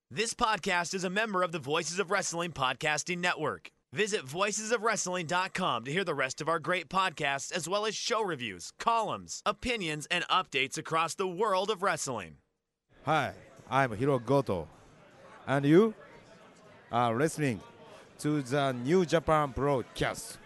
This podcast is a member of the Voices of Wrestling Podcasting Network. Visit voicesofwrestling.com to hear the rest of our great podcasts, as well as show reviews, columns, opinions, and updates across the world of wrestling. Hi, I'm Hiro Goto, and you are listening to the New Japan broadcast.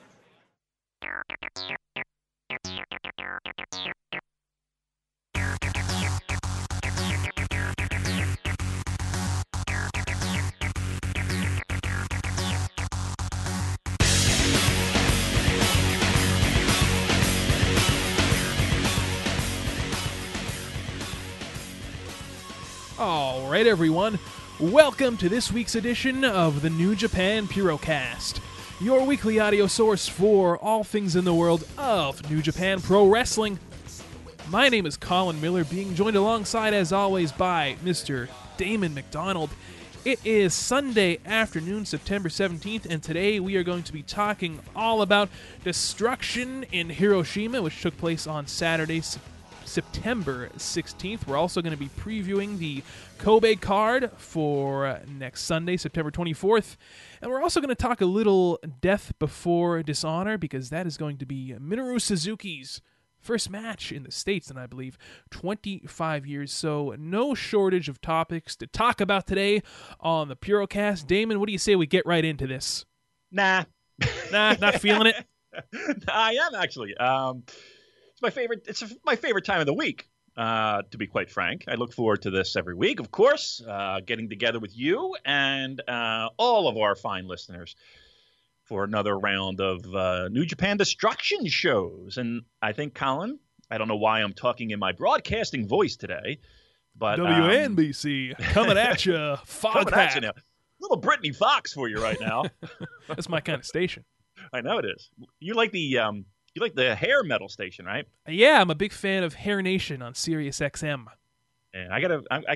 All right, everyone. Welcome to this week's edition of the New Japan Purocast, your weekly audio source for all things in the world of New Japan Pro Wrestling. My name is Colin Miller, being joined alongside, as always, by Mr. Damon McDonald. It is Sunday afternoon, September 17th, and today we are going to be talking all about Destruction in Hiroshima, which took place on Saturday, September 16th. We're also going to be previewing the Kobe card for next Sunday, September 24th. And we're also going to talk a little Death Before Dishonor, because that is going to be Minoru Suzuki's first match in the States in, I believe, 25 years. So no shortage of topics to talk about today on the Purocast. Damon, what do you say we get right into this? Nah, not feeling it? I am actually. It's my favorite. It's my favorite time of the week. To be quite frank, I look forward to this every week. Of course, getting together with you and all of our fine listeners for another round of New Japan Destruction shows. And I think, Colin, I don't know why I'm talking in my broadcasting voice today, but WNBC coming at you, coming at you now. Little Brittany Fox for you right now. That's my kind of station. I know it is. You like the hair metal station, right? Yeah, I'm a big fan of Hair Nation on Sirius XM. And I got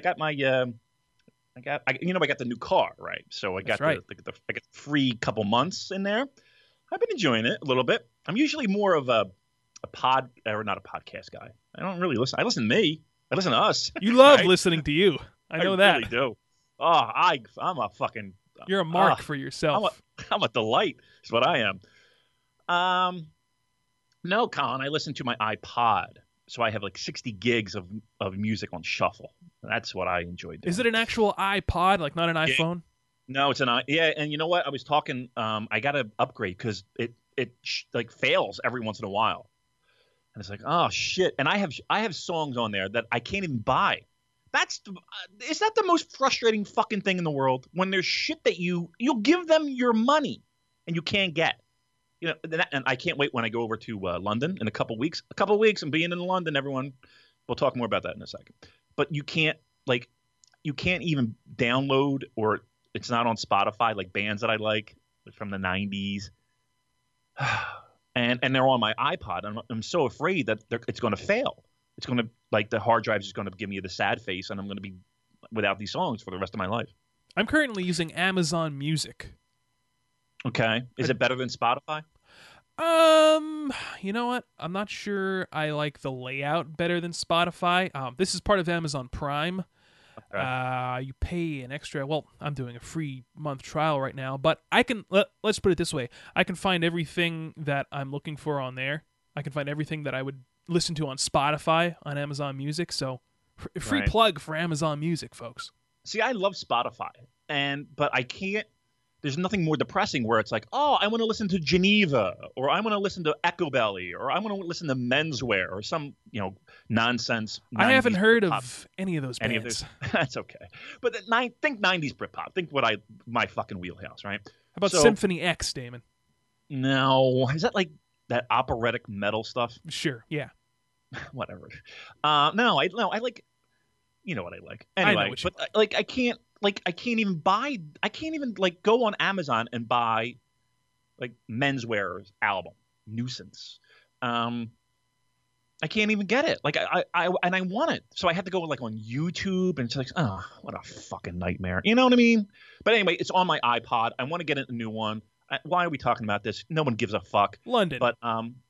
the new car, right? So I got right. I got the free couple months in there. I've been enjoying it a little bit. I'm usually more of not a podcast guy. I don't really listen. I listen to me. I listen to us. You love right? listening to you. I know that. I really do. Oh, I'm a fucking. You're a mark for yourself. I'm a delight. Is what I am. No, Colin, I listen to my iPod. So I have like 60 gigs of music on shuffle. That's what I enjoy doing. Is it an actual iPod, like not an iPhone? No, it's an yeah. And you know what? I was talking. I got to upgrade because it like fails every once in a while, and it's like, oh shit. And I have songs on there that I can't even buy. Is that the most frustrating fucking thing in the world? When there's shit that you'll give them your money and you can't get. You know, and I can't wait when I go over to London in a couple weeks. A couple weeks and being in London, everyone. We'll talk more about that in a second. But you can't even download, or it's not on Spotify, like bands that I like from the 90s. and they're on my iPod. I'm so afraid that it's going to fail. It's going to, like, the hard drive is going to give me the sad face, and I'm going to be without these songs for the rest of my life. I'm currently using Amazon Music. Okay. Is it better than Spotify? You know what? I'm not sure I like the layout better than Spotify. This is part of Amazon Prime. Okay. You pay an extra, well, I'm doing a free month trial right now, but I can, let's put it this way. I can find everything that I'm looking for on there. I can find everything that I would listen to on Spotify on Amazon Music. So free plug for Amazon Music, folks. See, I love Spotify, but I can't. There's nothing more depressing where it's like, oh, I want to listen to Geneva, or I want to listen to Echo Belly, or I want to listen to Menswear, or some, nonsense. I haven't heard of any of those bands. Any of this? That's okay. But think 90s Britpop. Think my fucking wheelhouse, right? How about Symphony X, Damon? No. Is that like that operatic metal stuff? Sure, yeah. Whatever. No, I like, you know what I like. Anyway, I can't even go on Amazon and buy like Menswear's album, Nuisance. I can't even get it. Like I want it. So I have to go like on YouTube, and it's like, oh, what a fucking nightmare. You know what I mean? But anyway, it's on my iPod. I want to get a new one. Why are we talking about this? No one gives a fuck. London. But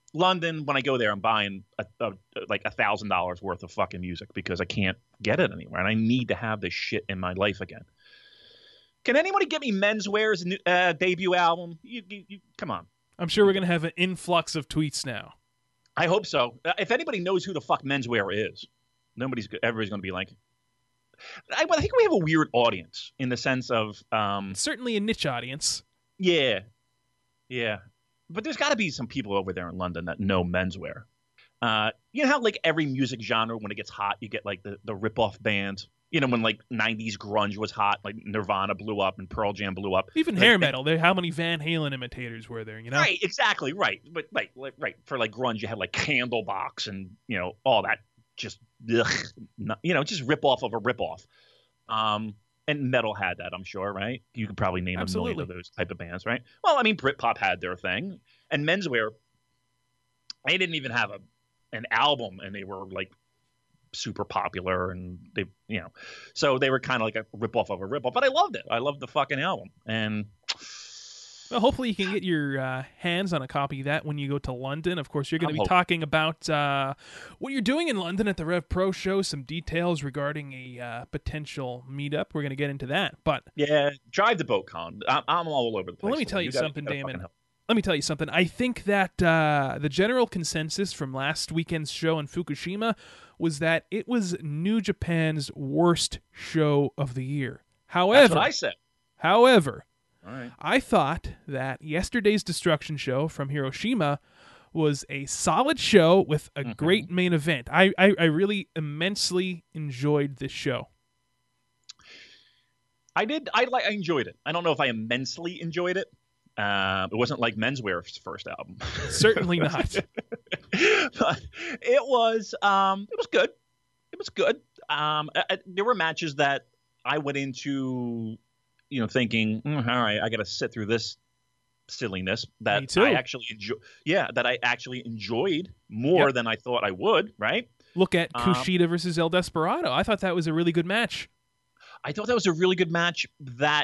London, when I go there, I'm buying like $1,000 worth of fucking music because I can't get it anywhere, and I need to have this shit in my life again. Can anybody get me Menswear's debut album? You come on. I'm sure we're going to have an influx of tweets now. I hope so. If anybody knows who the fuck Menswear is, everybody's going to be like, I think we have a weird audience in the sense of certainly a niche audience. Yeah. But there's got to be some people over there in London that know Menswear. You know how like every music genre, when it gets hot, you get like the rip-off bands. You know, when like 90s grunge was hot, like Nirvana blew up and Pearl Jam blew up. Even hair metal. How many Van Halen imitators were there, you know? Right, exactly, right. But right. For like grunge, you had like Candlebox and, you know, all that just, just rip-off of a rip-off. And metal had that, I'm sure, right? You could probably name Absolutely. a million of those type of bands, right? Well, I mean, Britpop had their thing. And Menswear, they didn't even have an album, and they were like super popular, and they, so they were kind of like a ripoff of a ripoff. But I loved it. I loved the fucking album. And well, hopefully you can get your hands on a copy of that when you go to London. Of course, you're going to be talking about what you're doing in London at the Rev Pro show, some details regarding a potential meetup. We're going to get into that. But yeah, drive to BoatCon. I'm all over the place. Well, let me tell you something, Damon. Let me tell you something. I think that the general consensus from last weekend's show in Fukushima was that it was New Japan's worst show of the year. However, that's what I said. However, all right. I thought that yesterday's Destruction show from Hiroshima was a solid show with a great main event. I really immensely enjoyed this show. I did. I enjoyed it. I don't know if I immensely enjoyed it. It wasn't like Menswear's first album. Certainly not. But it was good. It was good. There were matches that I went into, thinking, all right, I got to sit through this silliness that I actually enjoy. Yeah, that I actually enjoyed more than I thought I would. Right. Look at Kushida versus El Desperado. I thought that was a really good match. I thought that was a really good match. That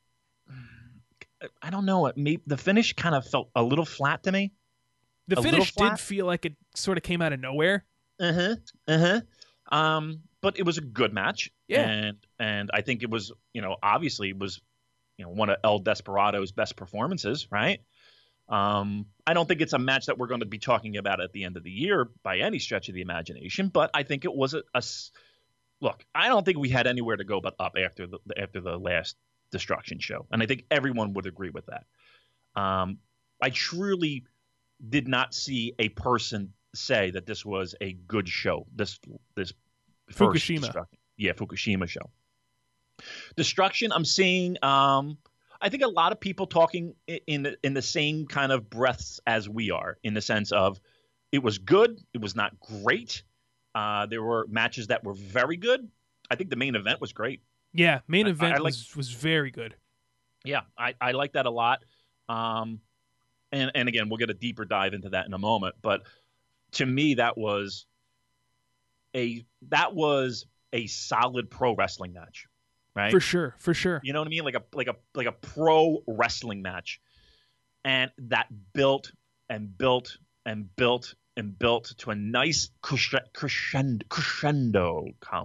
I don't know. The finish kind of felt a little flat to me. The finish did feel like it sort of came out of nowhere. But it was a good match. Yeah. And I think it was, obviously it was, one of El Desperado's best performances, right? I don't think it's a match that we're going to be talking about at the end of the year by any stretch of the imagination, but I think it was look, I don't think we had anywhere to go but up after the last Destruction show. And I think everyone would agree with that. I truly did not see a person say that this was a good show. This first Fukushima. Fukushima show. Destruction, I'm seeing I think a lot of people talking in the same kind of breaths as we are, in the sense of it was good, it was not great. There were matches that were very good. I think the main event was great. Yeah, main event was very good. Yeah, I like that a lot. And again, we'll get a deeper dive into that in a moment. But to me, that was a solid pro wrestling match, right? For sure. You know what I mean? Like a pro wrestling match, and that built and built and built and built to a nice crescendo.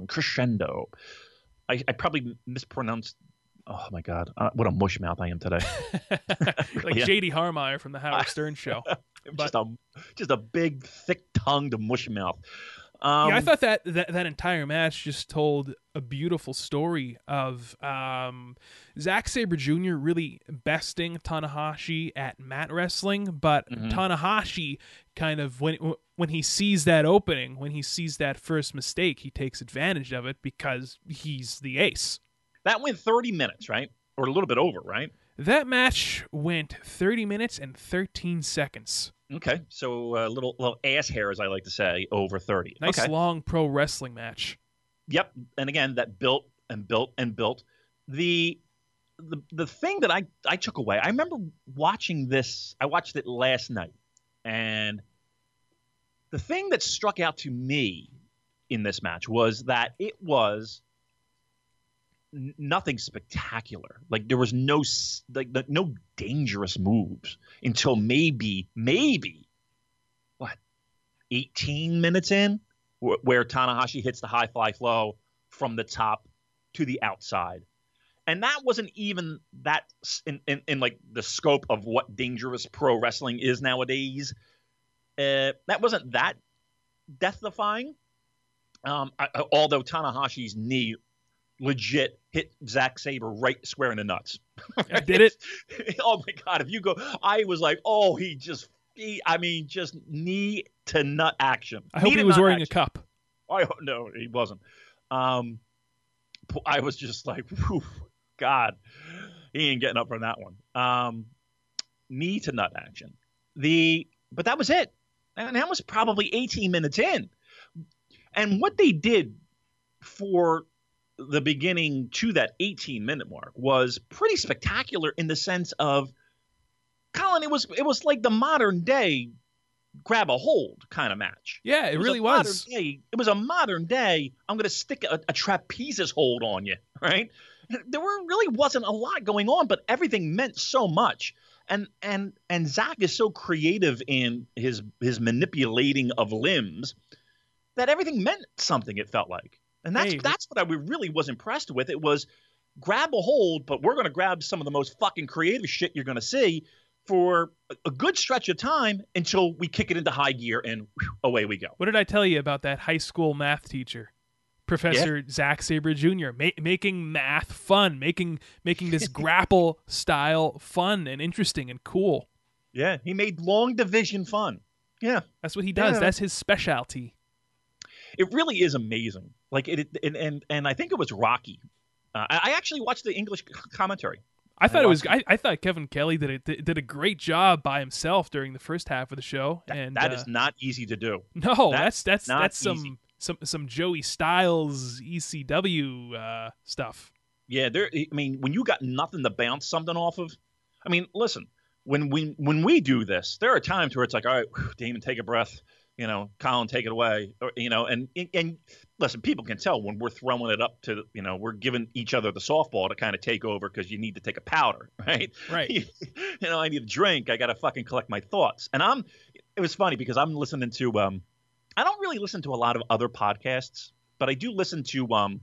I probably mispronounced. Oh my God! What a mush mouth I am today. Like J.D. Harmeyer from the Howard Stern show. just a big, thick-tongued mush mouth. I thought that entire match just told a beautiful story of Zack Sabre Jr. really besting Tanahashi at mat wrestling, but Tanahashi kind of when he sees that opening, when he sees that first mistake, he takes advantage of it because he's the ace. That went 30 minutes, right? Or a little bit over, right? That match went 30 minutes and 13 seconds. Okay, so a little ass hair, as I like to say, over 30. Nice long pro wrestling match. Yep, and again, that built and built and built. The thing that I took away, I remember watching this. I watched it last night, and the thing that struck out to me in this match was that it was nothing spectacular. Like there was no dangerous moves until maybe 18 minutes in, where Tanahashi hits the high fly flow from the top to the outside. And that wasn't even that in like the scope of what dangerous pro wrestling is nowadays. That wasn't that death-defying. Although Tanahashi's knee legit hit Zack Sabre right square in the nuts. Did it? Oh my God. If you go, I was like, oh, just knee to nut action. I hope he was wearing a cup. No, he wasn't. I was just like, whew, God, he ain't getting up from that one. Knee to nut action. But that was it. And that was probably 18 minutes in. And what they did for the beginning to that 18-minute mark was pretty spectacular in the sense of, Colin, it was like the modern day grab a hold kind of match. Yeah, it really was. It was a modern day, I'm going to stick a trapezist hold on you, right? There really wasn't a lot going on, but everything meant so much. And Zack is so creative in his manipulating of limbs that everything meant something, it felt like. And that's what I really was impressed with. It was grab a hold, but we're going to grab some of the most fucking creative shit you're going to see for a good stretch of time until we kick it into high gear and away we go. What did I tell you about that high school math teacher, Professor Zack Sabre Jr., making math fun, making this grapple style fun and interesting and cool? Yeah, he made long division fun. Yeah. That's what he does. Yeah. That's his specialty. It really is amazing. Like and I think it was Rocky. I actually watched the English commentary. I thought it was. I thought Kevin Kelly did a great job by himself during the first half of the show. That is not easy to do. No, that's some Joey Styles ECW stuff. Yeah, I mean, when you got nothing to bounce something off of, I mean, listen, when we do this, there are times where it's like, all right, Damon, take a breath. Colin, take it away. And listen, people can tell when we're throwing it up to, we're giving each other the softball to kind of take over because you need to take a powder, right? Right. I need a drink. I got to fucking collect my thoughts. And it was funny because I'm listening to, I don't really listen to a lot of other podcasts, but I do listen to, and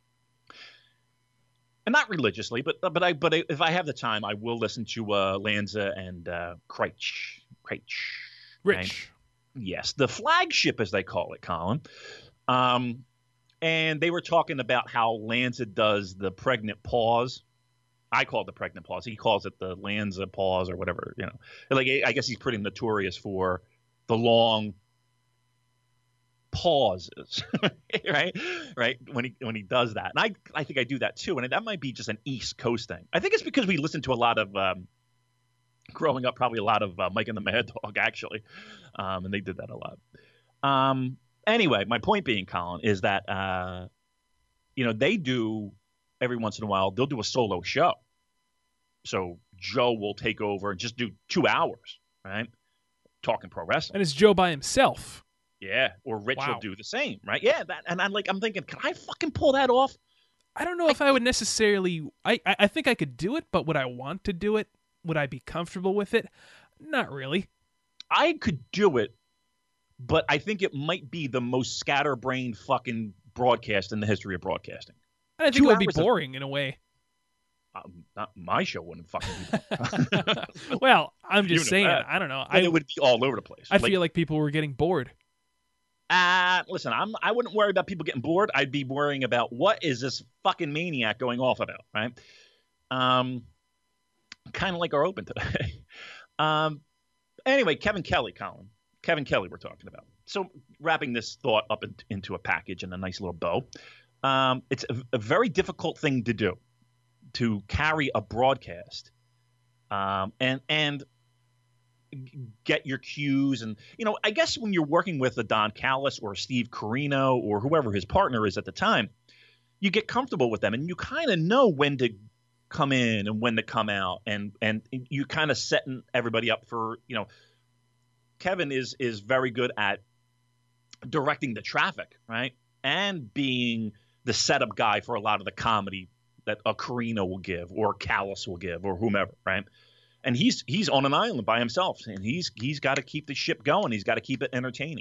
not religiously, but if I have the time, I will listen to Lanza and Kreitch. Rich. Right? Yes, the flagship, as they call it, Colin. And they were talking about how Lanza does the pregnant pause. I call it the pregnant pause. He calls it the Lanza pause or whatever. Like I guess he's pretty notorious for the long pauses, right? When he does that, and I think I do that too. And that might be just an East Coast thing. I think it's because we listen to a lot of. Growing up, probably a lot of Mike and the Mad Dog, actually. And they did that a lot. Anyway, my point being, Colin, is that, they do, every once in a while, they'll do a solo show. So Joe will take over and just do 2 hours, right? Talking pro wrestling. And it's Joe by himself. Yeah, or Rich will do the same, right? Yeah, and I'm thinking, can I fucking pull that off? I don't know if I would necessarily, I think I could do it, but would I want to do it? Would I be comfortable with it? Not really. I could do it, but I think it might be the most scatterbrained fucking broadcast in the history of broadcasting. I think it would be boring in a way. Not my show wouldn't fucking be boring. Well, I'm just saying. I don't know. It would be all over the place. I feel like people were getting bored. Listen, I wouldn't worry about people getting bored. I'd be worrying about what is this fucking maniac going off about, right? Kind of like our open today. Anyway, Kevin Kelly, Colin. Kevin Kelly we're talking about. So wrapping this thought up into a package and a nice little bow. It's a very difficult thing to do, to carry a broadcast and get your cues. And, I guess when you're working with a Don Callis or Steve Corino or whoever his partner is at the time, you get comfortable with them and you kind of know when to come in and when to come out, and you kind of setting everybody up for, Kevin is very good at directing the traffic, right? And being the setup guy for a lot of the comedy that a Carino will give or Callis will give or whomever, right? And he's on an island by himself, and he's got to keep the ship going. He's got to keep it entertaining.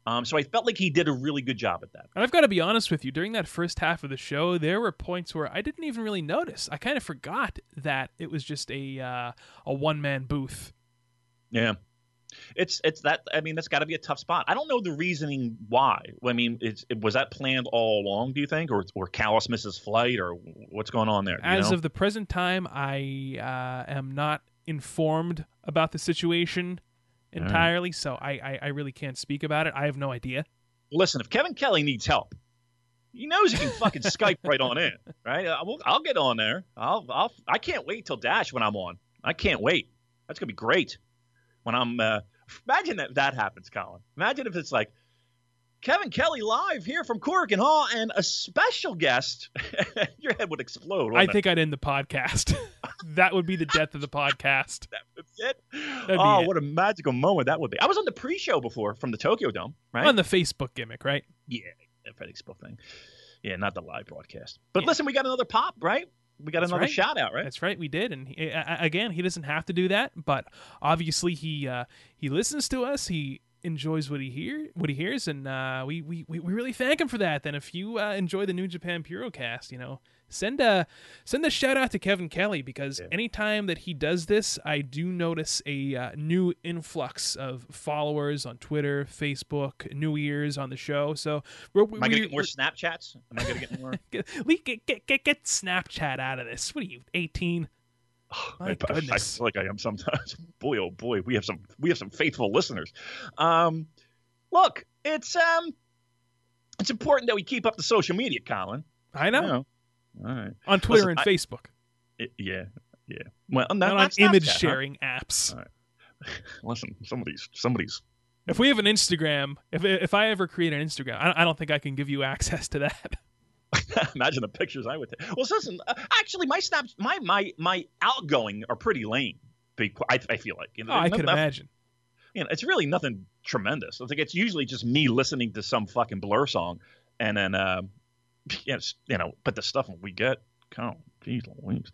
So I felt like he did a really good job at that. And I've got to be honest with you, during that first half of the show, there were points where I didn't even really notice. I kind of forgot that it was just a one-man booth. Yeah. It's that. I mean, that's got to be a tough spot. I don't know the reasoning why. I mean, was that planned all along? Do you think, or Callis misses flight, or what's going on there? As of the present time, I am not informed about the situation entirely, so I really can't speak about it. I have no idea. Listen, if Kevin Kelly needs help, he knows he can fucking Skype right on in, right? I'll get on there. I can't wait till Dash when I'm on. I can't wait. That's gonna be great. When I'm imagine that happens, Colin. Imagine if it's like Kevin Kelly live here from Korakuen Hall and a special guest. Your head would explode. I think I'd end the podcast. That would be the death of the podcast. That would be it. What a magical moment that would be. I was on the pre-show before from the Tokyo Dome, right? On the Facebook gimmick, right? Yeah, the Facebook thing. Yeah, not the live broadcast. But listen, we got another pop, right? We got another shout out, right? That's right, we did. And again, he doesn't have to do that, but obviously he listens to us. He enjoys what he hears, and we really thank him for that. Then if you enjoy the New Japan Purocast, send a shout out to Kevin Kelly, because anytime that he does this, I do notice a new influx of followers on Twitter, Facebook, new ears on the show. So am I going to get more Snapchats? Am I going to get more? get Snapchat out of this. What are you, 18? My goodness. I feel like I am sometimes. Boy, oh boy, we have some faithful listeners. Look, it's important that we keep up the social media, Colin. I know. All right. On Twitter and Facebook. Yeah. Well, not on image sharing apps. All right. Listen, somebody's. If we have an Instagram, if I ever create an Instagram, I don't think I can give you access to that. Imagine the pictures I would take. Well, listen, actually, my snaps, my outgoing are pretty lame. I feel like. I could imagine. It's really nothing tremendous. I think it's usually just me listening to some fucking Blur song, and then but the stuff we get, oh, geez Louise.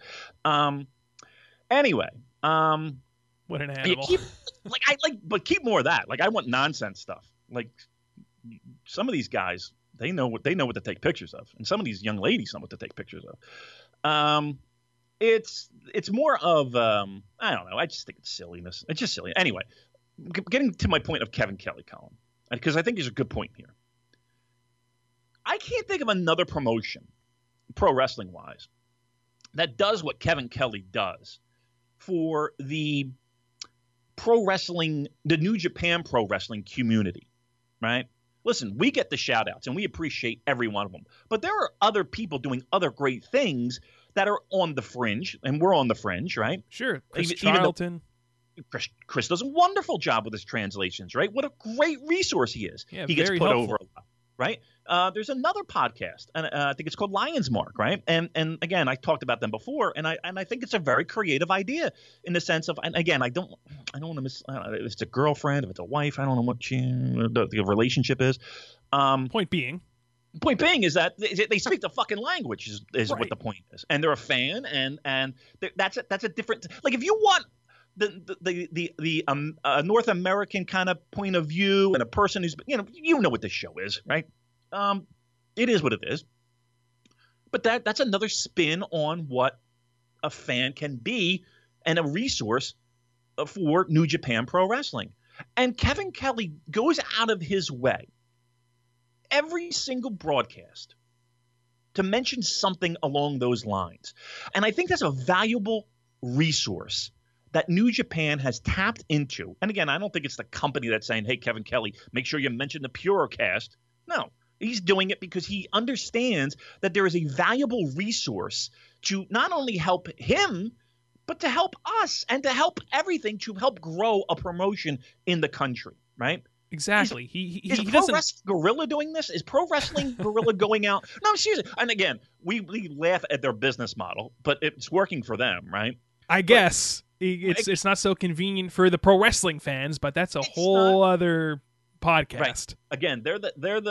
Anyway, what an animal. But keep more of that. Like, I want nonsense stuff. Like, some of these guys, they know what to take pictures of, and some of these young ladies know what to take pictures of. It's more of I don't know. I just think it's silliness. It's just silly. Anyway, getting to my point of Kevin Kelly, Colin, because I think there's a good point here. I can't think of another promotion, pro wrestling wise, that does what Kevin Kelly does for the pro wrestling, the New Japan pro wrestling community, right? Listen, we get the shout outs and we appreciate every one of them, but there are other people doing other great things that are on the fringe, and we're on the fringe, right? Sure. Chris Charlton. Chris does a wonderful job with his translations, right? What a great resource he is. Yeah, he gets very put helpful. over a lot, right? There's another podcast, and I think it's called Lion's Mark, right? And again, I talked about them before, and I think it's a very creative idea in the sense of, and again, I don't want to miss. I don't know, if it's a girlfriend, if it's a wife, I don't know what the relationship is. Point being is that they speak the fucking language is right. What the point is, and they're a fan, and that's a different. Like, if you want the North American kind of point of view, and a person who's you know what this show is, right? It is what it is, but that's another spin on what a fan can be and a resource for New Japan Pro Wrestling. And Kevin Kelly goes out of his way every single broadcast to mention something along those lines. And I think that's a valuable resource that New Japan has tapped into. And again, I don't think it's the company that's saying, hey, Kevin Kelly, make sure you mention the Purocast. No, he's doing it because he understands that there is a valuable resource to not only help him, but to help us and to help everything, to help grow a promotion in the country, right? Exactly. Is Pro Wrestling Gorilla doing this? Is Pro Wrestling Gorilla going out? No, seriously. And again, we laugh at their business model, but it's working for them, right? I guess it's not so convenient for the pro wrestling fans, but that's a whole other podcast. Right. Again, they're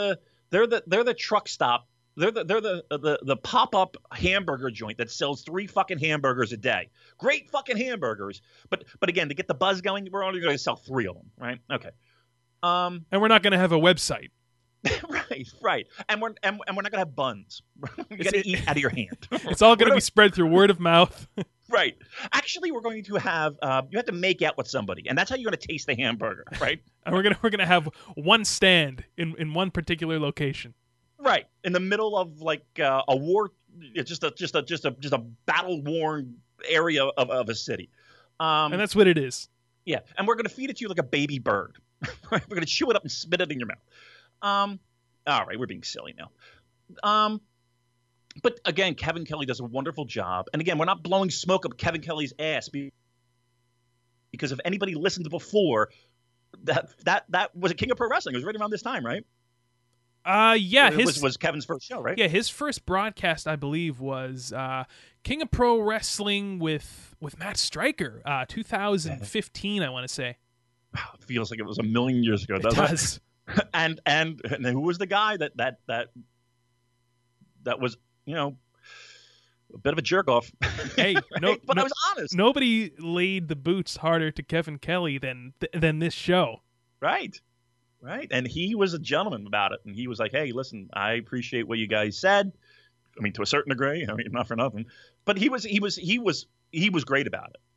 the truck stop. They're the pop-up hamburger joint that sells 3 fucking hamburgers a day. Great fucking hamburgers. But again, to get the buzz going, we're only going to sell 3 of them, right? Okay. And we're not going to have a website. right. And we're not going to have buns. You're going to eat out of your hand. It's all going to be spread through word of mouth. Right. Actually, we're going to have you have to make out with somebody, and that's how you're going to taste the hamburger, right? And we're gonna have one stand in one particular location. Right, in the middle of like a war, just a battle worn area of a city. And that's what it is. Yeah, and we're going to feed it to you like a baby bird. We're going to chew it up and spit it in your mouth. All right, we're being silly now. But again, Kevin Kelly does a wonderful job. And again, we're not blowing smoke up Kevin Kelly's ass because if anybody listened to before, that was a King of Pro Wrestling. It was right around this time, right? Yeah, it was Kevin's first show, right? Yeah, his first broadcast, I believe, was King of Pro Wrestling with Matt Stryker, 2015, I want to say. Wow, it feels like it was a million years ago, doesn't it? Does. And who was the guy that was, a bit of a jerk off? Hey, but I was honest. Nobody laid the boots harder to Kevin Kelly than this show. Right. And he was a gentleman about it. And he was like, hey, listen, I appreciate what you guys said. I mean, to a certain degree. I mean, not for nothing. But he was great about it.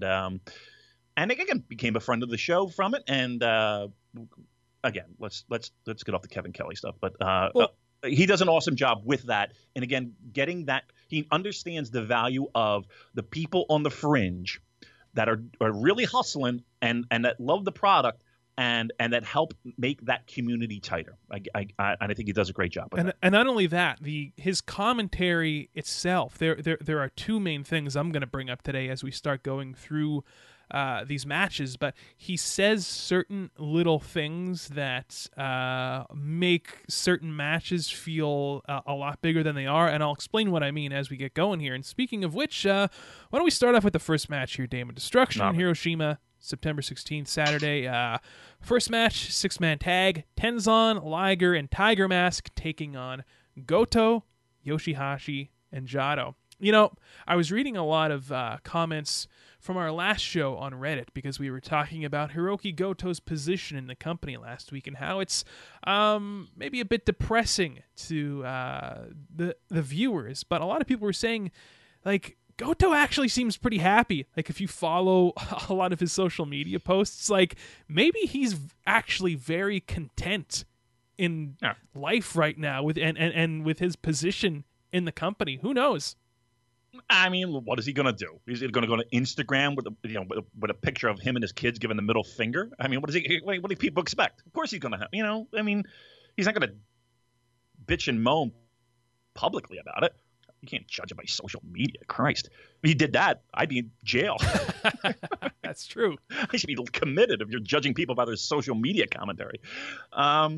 And again, became a friend of the show from it. And again, let's get off the Kevin Kelly stuff. But he does an awesome job with that. And again, getting that, he understands the value of the people on the fringe that are really hustling and that love the product and that help make that community tighter. I think he does a great job with that. And not only that, his commentary itself, there are two main things I'm going to bring up today as we start going through these matches, but he says certain little things that make certain matches feel a lot bigger than they are, and I'll explain what I mean as we get going here. And speaking of which, why don't we start off with the first match here, Dame of Destruction in Hiroshima, September 16th, Saturday. First match, 6-man tag, Tenzan, Liger, and Tiger Mask taking on Goto, Yoshihashi, and Jado. I was reading a lot of comments from our last show on Reddit because we were talking about Hiroki Goto's position in the company last week and how it's maybe a bit depressing to the viewers. But a lot of people were saying, like, Goto actually seems pretty happy. Like, if you follow a lot of his social media posts, like, maybe he's actually very content in life right now with and with his position in the company. Who knows? I mean, what is he going to do? Is he going to go to Instagram with a picture of him and his kids giving the middle finger? I mean, what do people expect? Of course he's going to have, I mean, he's not going to bitch and moan publicly about it. You can't judge him by social media. Christ. If he did that, I'd be in jail. That's true. I should be committed if you're judging people by their social media commentary. No,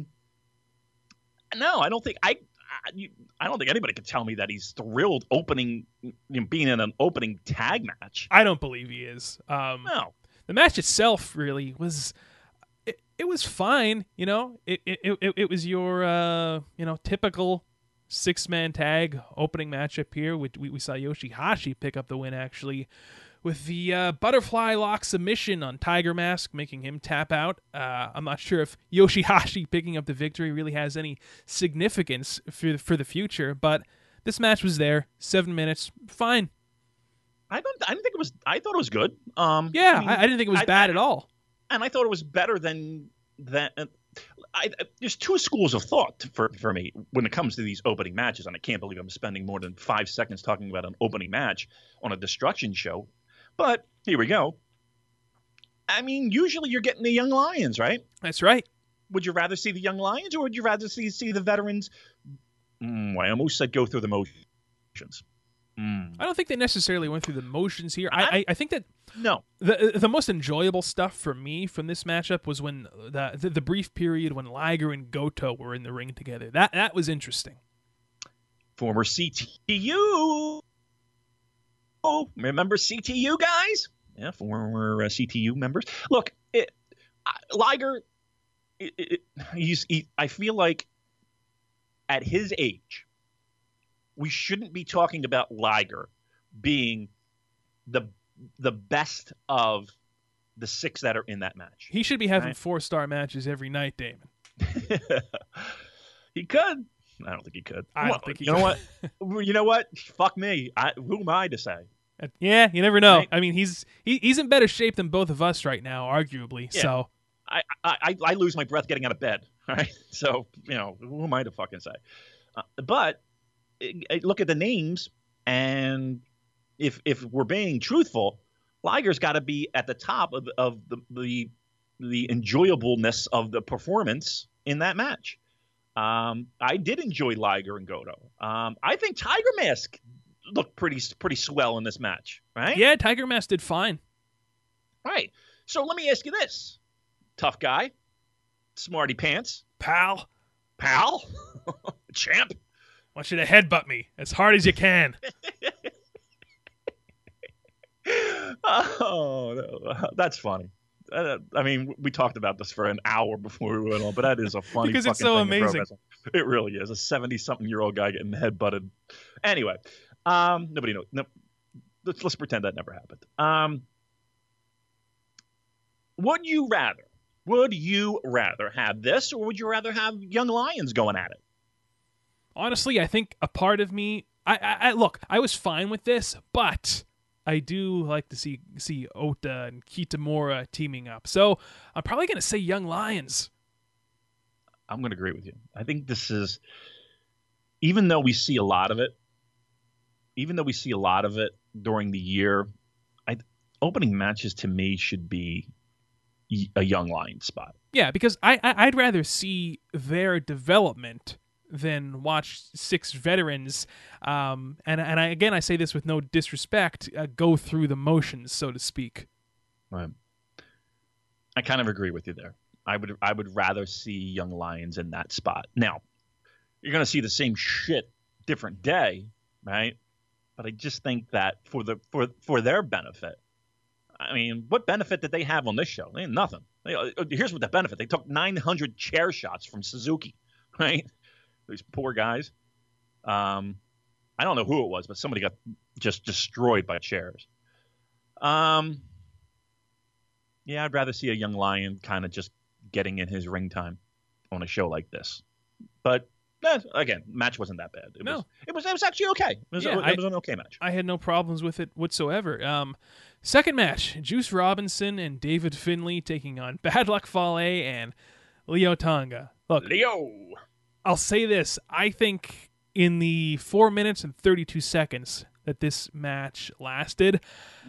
I don't think I don't think anybody could tell me that he's thrilled being in an opening tag match. I don't believe he is. No. The match itself really was. It was fine. It was your typical 6-man tag opening matchup here. We saw Yoshihashi pick up the win actually with the butterfly lock submission on Tiger Mask, making him tap out. I'm not sure if Yoshihashi picking up the victory really has any significance for the future, but this match was there. 7 minutes, fine. I didn't think it was. I thought it was good. I didn't think it was bad at all. And I thought it was better than that. There's two schools of thought for me when it comes to these opening matches, and I can't believe I'm spending more than 5 seconds talking about an opening match on a Destruction show. But here we go. I mean, usually you're getting the young lions, right? That's right. Would you rather see the young lions, or would you rather see the veterans? I almost said go through the motions. I don't think they necessarily went through the motions here. I think that no. The most enjoyable stuff for me from this matchup was when the brief period when Liger and Goto were in the ring together. That was interesting. Former CTU. Oh, remember CTU guys? Yeah, former CTU members. Look, Liger. I feel like at his age, we shouldn't be talking about Liger being the best of the 6 that are in that match. He should be having Right. 4-star matches every night, Damon. He could. I don't think he could. I don't think he You know could. what? You know what? Fuck me. Who am I to say? Yeah, you never know. Right. I mean, he's in better shape than both of us right now, arguably. Yeah. So I lose my breath getting out of bed. Right. So, who am I to fucking say? But look at the names, and if we're being truthful, Liger's got to be at the top of the enjoyableness of the performance in that match. I did enjoy Liger and Goto. I think Tiger Mask looked pretty swell in this match, right? yeah, Tiger Mask did fine. Right. So let me ask you this: tough guy, smarty pants, Pal, pal, champ. I want you to headbutt me as hard as you can. Oh, no, that's funny. I mean, we talked about this for an hour before we went on, but that is a funny Because it's fucking so thing in pro amazing. wrestling. It really is. A 70-something-year-old guy getting headbutted. Anyway, nobody knows. No, let's pretend that never happened. Would you rather have this, or would you rather have Young Lions going at it? Honestly, I think a part of me, I look, I was fine with this, but I do like to see Ota and Kitamura teaming up. So I'm probably going to say Young Lions. I'm going to agree with you. I think this is, even though we see a lot of it during the year, opening matches to me should be a Young Lions spot. Yeah, because I'd rather see their development than watch 6 veterans, and I say this with no disrespect, go through the motions, so to speak. Right. I kind of agree with you there. I would rather see Young Lions in that spot. Now, you're going to see the same shit different day, right? But I just think that for their benefit, I mean, what benefit did they have on this show? They had nothing. Here's what the benefit: they took 900 chair shots from Suzuki, right? These poor guys. I don't know who it was, but somebody got just destroyed by chairs. Yeah, I'd rather see a Young Lion kind of just getting in his ring time on a show like this. But again, match wasn't that bad. It was actually okay. It was an okay match. I had no problems with it whatsoever. Second match, Juice Robinson and David Finlay taking on Bad Luck Fale and Leo Tonga. Look, Leo. I'll say this. I think in the 4 minutes and 32 seconds that this match lasted,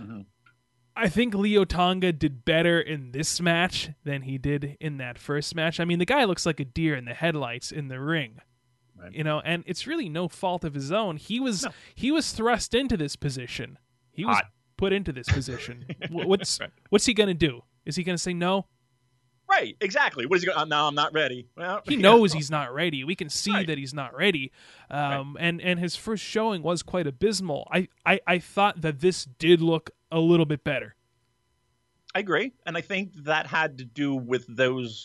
I think Leo Tonga did better in this match than he did in that first match. I mean, the guy looks like a deer in the headlights in the ring. Right. And it's really no fault of his own. He was thrust into this position. He was put into this position. What's he going to do? Is he going to say no? Right, exactly. What is he going? No, I'm not ready. Well, He knows he's not ready. We can see Right. that he's not ready. And his first showing was quite abysmal. I thought that this did look a little bit better. I agree, and I think that had to do with those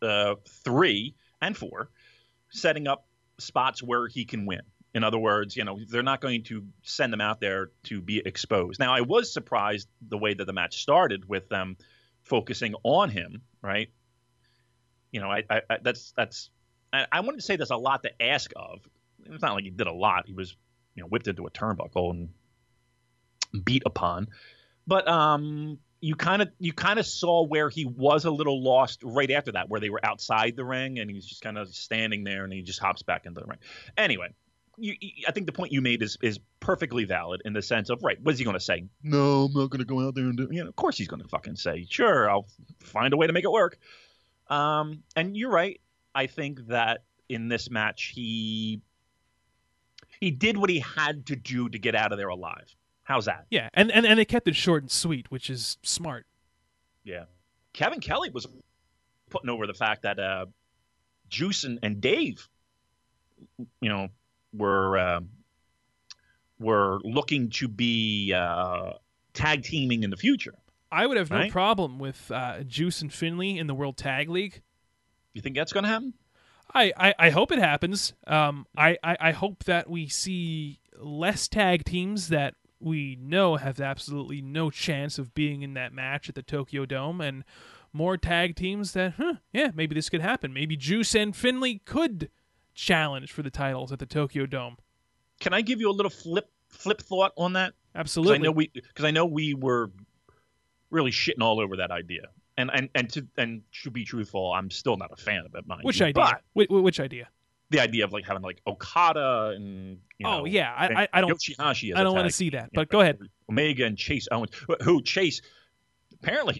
3 and 4 setting up spots where he can win. In other words, they're not going to send them out there to be exposed. Now, I was surprised the way that the match started with them focusing on him, right? I wouldn't say there's a lot to ask of. It's not like he did a lot. He was, whipped into a turnbuckle and beat upon. But you kind of saw where he was a little lost right after that, where they were outside the ring and he was just kind of standing there and he just hops back into the ring. Anyway, I think the point you made is perfectly valid in the sense of, right, what is he going to say? No, I'm not going to go out there and do it. Of course he's going to fucking say, sure, I'll find a way to make it work. And you're right. I think that in this match, he did what he had to do to get out of there alive. How's that? Yeah, and they kept it short and sweet, which is smart. Yeah. Kevin Kelly was putting over the fact that Juice and Dave, were looking to be tag teaming in the future. I would have no Right? problem with Juice and Finlay in the World Tag League. You think that's going to happen? I hope it happens. I hope that we see less tag teams that we know have absolutely no chance of being in that match at the Tokyo Dome, and more tag teams that, maybe this could happen. Maybe Juice and Finlay could challenge for the titles at the Tokyo Dome. Can I give you a little flip thought on that? Absolutely. Because I know we were really shitting all over that idea. And to be truthful, I'm still not a fan of it. Which idea? Which idea? The idea of having Okada and I don't Yoshihashi. I don't want to see that. But go ahead. Omega and Chase Owens, who Chase apparently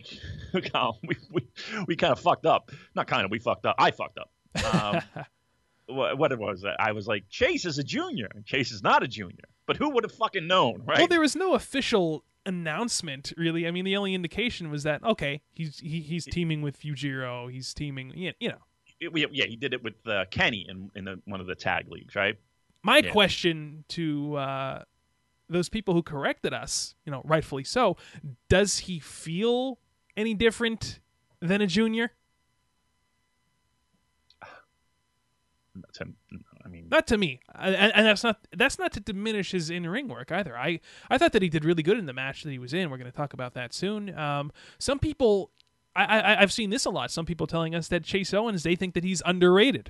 we kind of fucked up. Not kind of, we fucked up. I fucked up. What it was, I was like, Chase is a junior, and Chase is not a junior. But who would have fucking known, right? Well, there was no official announcement, really. I mean, the only indication was that he's teaming with Yujiro. He's teaming, he did it with Kenny in one of the tag leagues, right? My question to those people who corrected us, rightfully so, does he feel any different than a junior? Not to me, and that's not to diminish his in-ring work either. I thought that he did really good in the match that he was in. We're going to talk about that soon. Some people, I've seen this a lot. Some people telling us that Chase Owens, they think that he's underrated.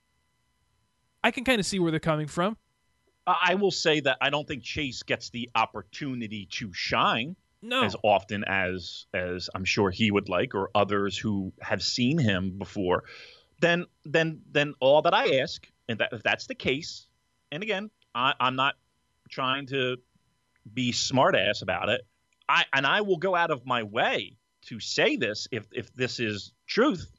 I can kind of see where they're coming from. I will say that I don't think Chase gets the opportunity to shine as often as I'm sure he would like, or others who have seen him before. Then all that I ask, and if that's the case, and again, I'm not trying to be smart ass about it, I will go out of my way to say this if this is truth.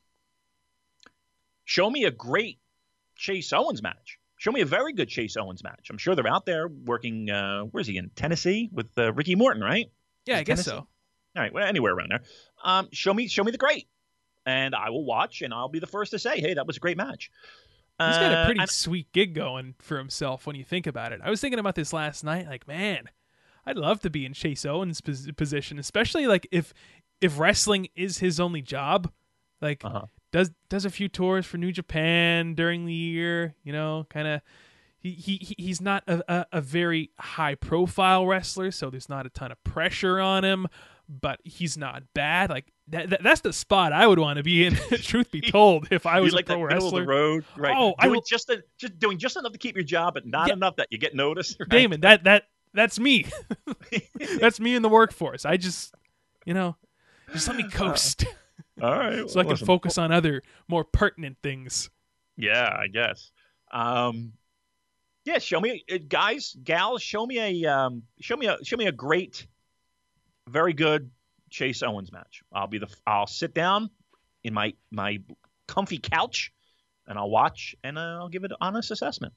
Show me a great Chase Owens match. Show me a very good Chase Owens match. I'm sure they're out there working. Where's he, in Tennessee with Ricky Morton, right? Yeah, I guess so. All right, well, anywhere around there. Show me the great. And I will watch, and I'll be the first to say, hey, that was a great match. He's got a pretty sweet gig going for himself when you think about it. I was thinking about this last night, like, man, I'd love to be in Chase Owens' position, especially if wrestling is his only job. Like, does a few tours for New Japan during the year, kind of. He's not a very high-profile wrestler, so there's not a ton of pressure on him, but he's not bad. Like, that's the spot I would want to be in, truth be told, if I was a pro wrestler. Middle of the road, right? Oh, doing just enough to keep your job, but not enough that you get noticed. Right? Damon, that's me. That's me in the workforce. I just let me coast. All right. So I can focus on other more pertinent things. Yeah, I guess. Yeah, show me, guys, gals. Show me a great, very good Chase Owens match. I'll sit down in my comfy couch, and I'll watch, and I'll give it an honest assessment.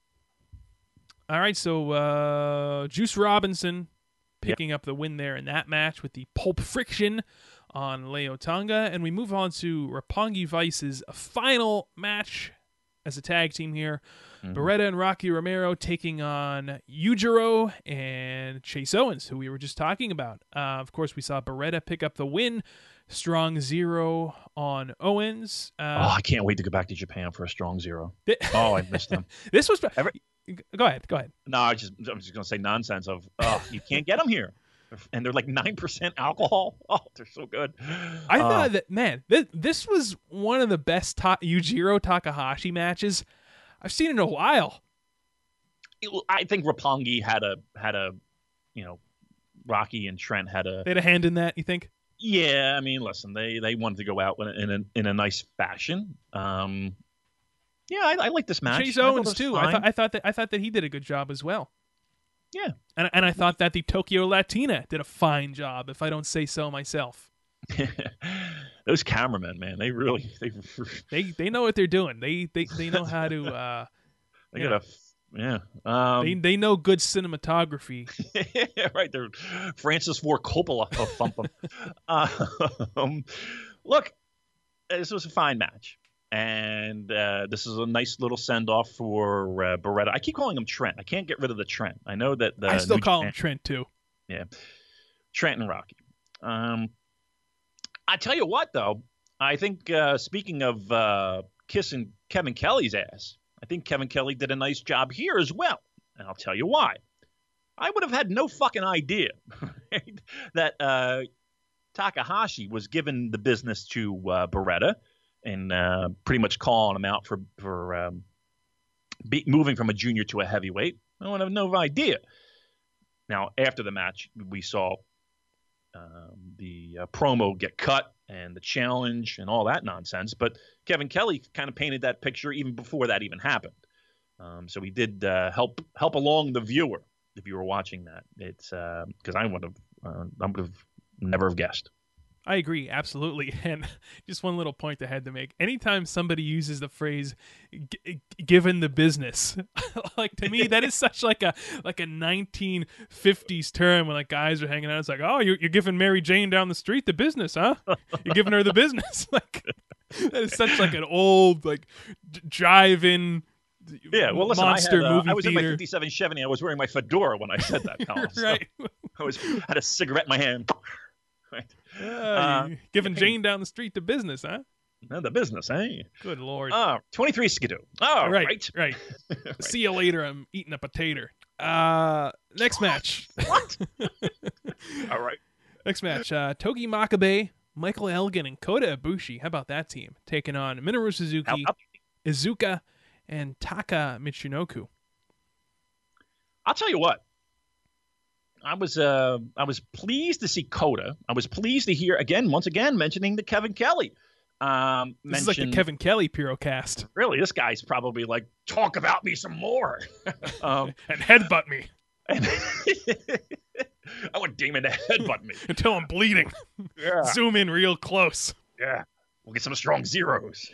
All right, so Juice Robinson picking up the win there in that match with the Pulp Friction on Leo Tonga, and we move on to Roppongi Vice's final match as a tag team here. Beretta and Rocky Romero taking on Yujiro and Chase Owens, who we were just talking about. Of course, we saw Beretta pick up the win. Strong 0 on Owens. I can't wait to go back to Japan for a strong 0. I missed them. This was... Go ahead. No, I'm just going to say nonsense of, you can't get them here. And they're like 9% alcohol. Oh, they're so good. I thought that, man, this was one of the best Yujiro Takahashi matches I've seen in a while. I think Roppongi had a Rocky and Trent had a... They had a hand in that, you think? Yeah, I mean, listen, they wanted to go out in a nice fashion. I like this match. Chase Owens too. I thought that he did a good job as well. Yeah, and I thought that the Tokyo Latina did a fine job, if I don't say so myself. Those cameramen, man, they know what they're doing. They know how to. They know good cinematography. Right, they're Francis Ford Coppola of Thump. Look, this was a fine match. And this is a nice little send-off for Beretta. I keep calling him Trent. I can't get rid of the Trent. I know that I still call him Trent, too. Yeah. Trent and Rocky. I tell you what, though. I think, speaking of kissing Kevin Kelly's ass, I think Kevin Kelly did a nice job here as well. And I'll tell you why. I would have had no fucking idea right, that Takahashi was given the business to Beretta and pretty much calling him out for moving from a junior to a heavyweight. I would have no idea. Now, after the match, we saw the promo get cut and the challenge and all that nonsense. But Kevin Kelly kind of painted that picture even before that even happened. So he did help along the viewer if you were watching that. It's because I would have never have guessed. I agree, absolutely. And just one little point I had to make. Anytime somebody uses the phrase given the business, like to me, that is such like a 1950s term when like guys are hanging out. It's like, oh, you're giving Mary Jane down the street the business, huh? You're giving her the business. Like that is such like an old like drive-in well, listen, monster movie I was theater. in my 57 Chevy. I was wearing my fedora when I said that, Colin. Right. So had a cigarette in my hand. Right. Giving Jane down the street the business, huh? The business, eh? Good Lord. 23 Skidoo. Oh, right. Right. See you later. I'm eating a potato. Next match. What? All right. Next match. Togi Makabe, Michael Elgin, and Kota Ibushi. How about that team? Taking on Minoru Suzuki, Iizuka, and Taka Michinoku. I'll tell you what. I was pleased to see Kota. I was pleased to hear once again mentioning the Kevin Kelly. This is like the Kevin Kelly Pyrocast. Really, this guy's probably like, talk about me some more. And headbutt me. I want Damon to headbutt me. Until I'm bleeding. Yeah. Zoom in real close. Yeah. We'll get some strong zeros.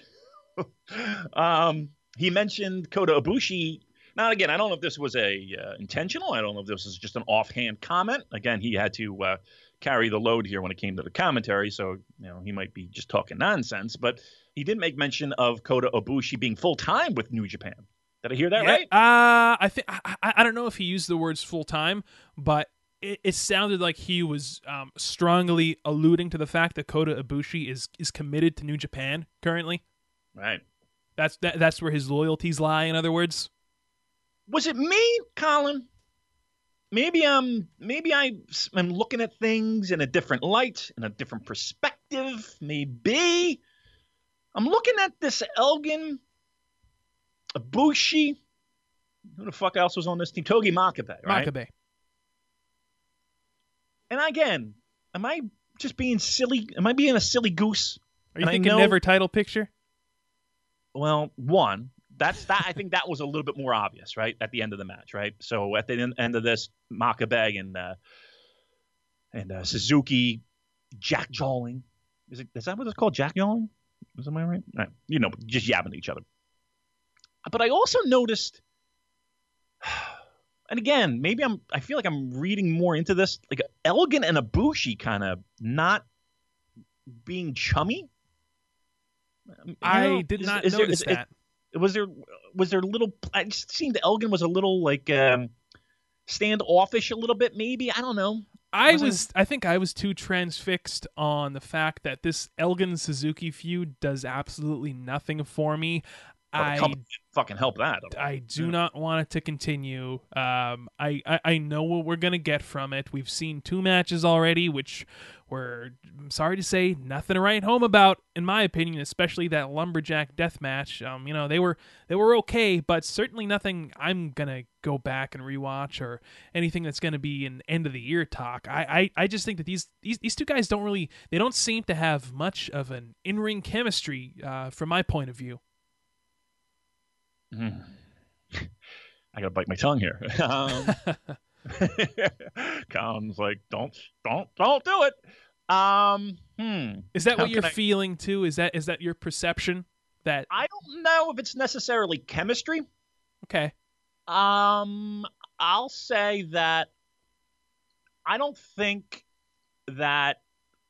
He mentioned Kota Ibushi. Now, again, I don't know if this was intentional. I don't know if this was just an offhand comment. Again, he had to carry the load here when it came to the commentary, so he might be just talking nonsense. But he did make mention of Kota Ibushi being full-time with New Japan. Did I hear that right? I think I don't know if he used the words full-time, but it sounded like he was strongly alluding to the fact that Kota Ibushi is committed to New Japan currently. Right. That's where his loyalties lie, in other words. Was it me, Colin? Maybe I'm looking at things in a different light, in a different perspective. Maybe I'm looking at this Elgin, Ibushi. Who the fuck else was on this team? Togi Makabe, right? Makabe. And again, am I just being silly? Am I being a silly goose? Are you thinking never title picture? Well, one. I think that was a little bit more obvious, right? At the end of the match, right? So at the end of this, Makabe and Suzuki jack-jawing. Is that what it's called? Jack-jawing? Am I right? Right. Just yabbing at each other. But I also noticed, and again, maybe I feel like I'm reading more into this, like Elgin and Ibushi kind of not being chummy. I did not notice that. Was there little? I just seemed Elgin was a little like standoffish a little bit. Maybe I don't know. I think I was too transfixed on the fact that this Elgin Suzuki feud does absolutely nothing for me. I fucking help that. I do not want it to continue. I know what we're gonna get from it. We've seen 2 matches already, which were, I'm sorry to say, nothing to write home about, in my opinion. Especially that lumberjack death match. They were okay, but certainly nothing I'm gonna go back and rewatch or anything that's gonna be an end of the year talk. I just think that these 2 guys don't seem to have much of an in-ring chemistry from my point of view. I gotta bite my tongue here. Colin's like, don't do it. Is that what you're feeling too? Is that your perception? That I don't know if it's necessarily chemistry. Okay. I'll say that I don't think that.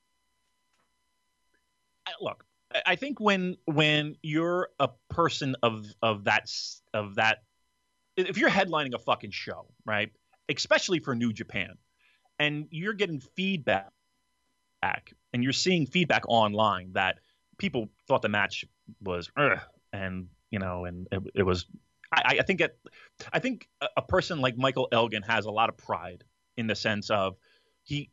Look. I think when you're a person of that, if you're headlining a fucking show, right, especially for New Japan, and you're getting feedback, and you're seeing feedback online that people thought the match was, and it was I think a person like Michael Elgin has a lot of pride in the sense of he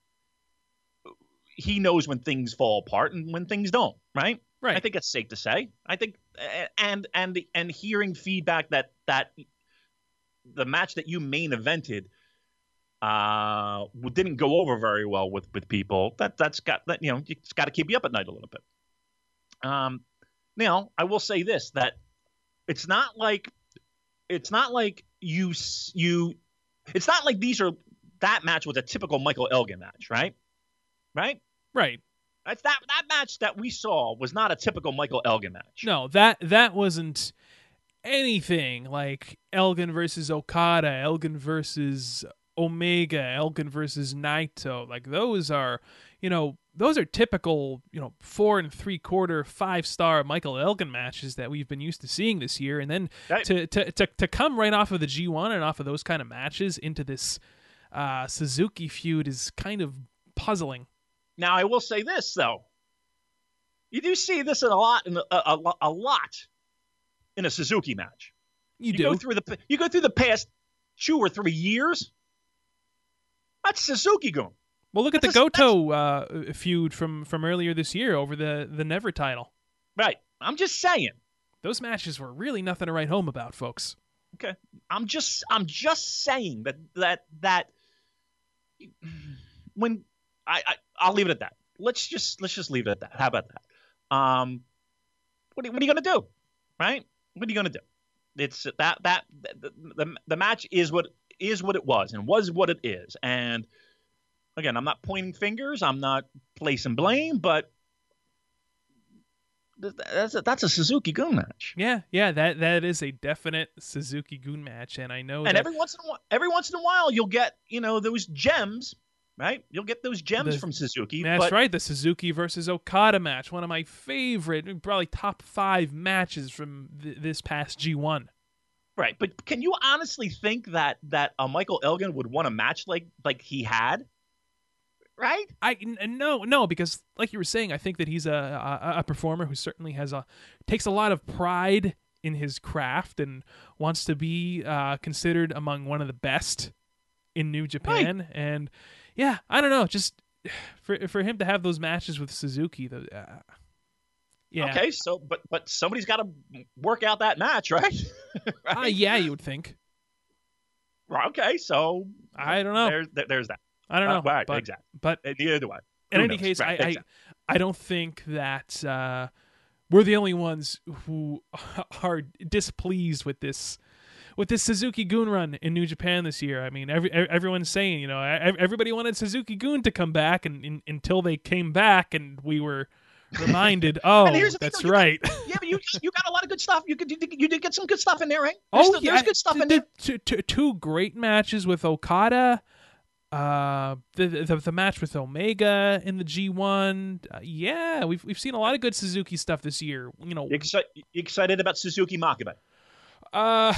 knows when things fall apart and when things don't, right? Right. I think it's safe to say. I think and hearing feedback that the match that you main evented didn't go over very well with people. It's got to keep you up at night a little bit. Now I will say this, that it's not like that match was a typical Michael Elgin match, right? Right. That match that we saw was not a typical Michael Elgin match. No, that wasn't anything like Elgin versus Okada, Elgin versus Omega, Elgin versus Naito. Like those are typical, 4 3/4, 5-star Michael Elgin matches that we've been used to seeing this year. And then to come right off of the G1 and off of those kind of matches into this Suzuki feud is kind of puzzling. Now, I will say this though, you do see this a lot in a Suzuki match. You go through the past 2 or 3 years. That's Suzuki-gun. Well, look at the Goto feud from earlier this year over the Never title. Right. I'm just saying. Those matches were really nothing to write home about, folks. Okay. I'm just saying that when I'll leave it at that. Let's just leave it at that. How about that? What are you going to do? Right? What are you going to do? It's the match is what it was and was what it is. And again, I'm not pointing fingers. I'm not placing blame, but that's a Suzuki-gun match. Yeah, that is a definite Suzuki-gun match, and I know. And every once in a while, you'll get those gems, right? You'll get those gems from Suzuki. That's right, the Suzuki versus Okada match, one of my favorite, probably top 5 matches from this past G1. Right, but can you honestly think that a Michael Elgin would want a match like he had? Right? No, because like you were saying, I think that he's a performer who certainly takes a lot of pride in his craft and wants to be considered among one of the best in New Japan. Right. And yeah, I don't know, just for him to have those matches with Suzuki, yeah. Okay, so but somebody's got to work out that match, right? Right? Yeah, you would think. Okay, so I don't know. There's that. I don't know. Right, but, exactly. But neither do I. In any case, right, I don't think that we're the only ones who are displeased with this Suzuki-gun run in New Japan this year. I mean, everyone's saying, everybody wanted Suzuki-gun to come back, and until they came back, and we were reminded, that's right. Yeah, but you got a lot of good stuff. You did get some good stuff in there, right? There's good stuff in there. Two great matches with Okada. The match with Omega in the G1. Yeah, we've seen a lot of good Suzuki stuff this year. You excited about Suzuki Makabe? Huh?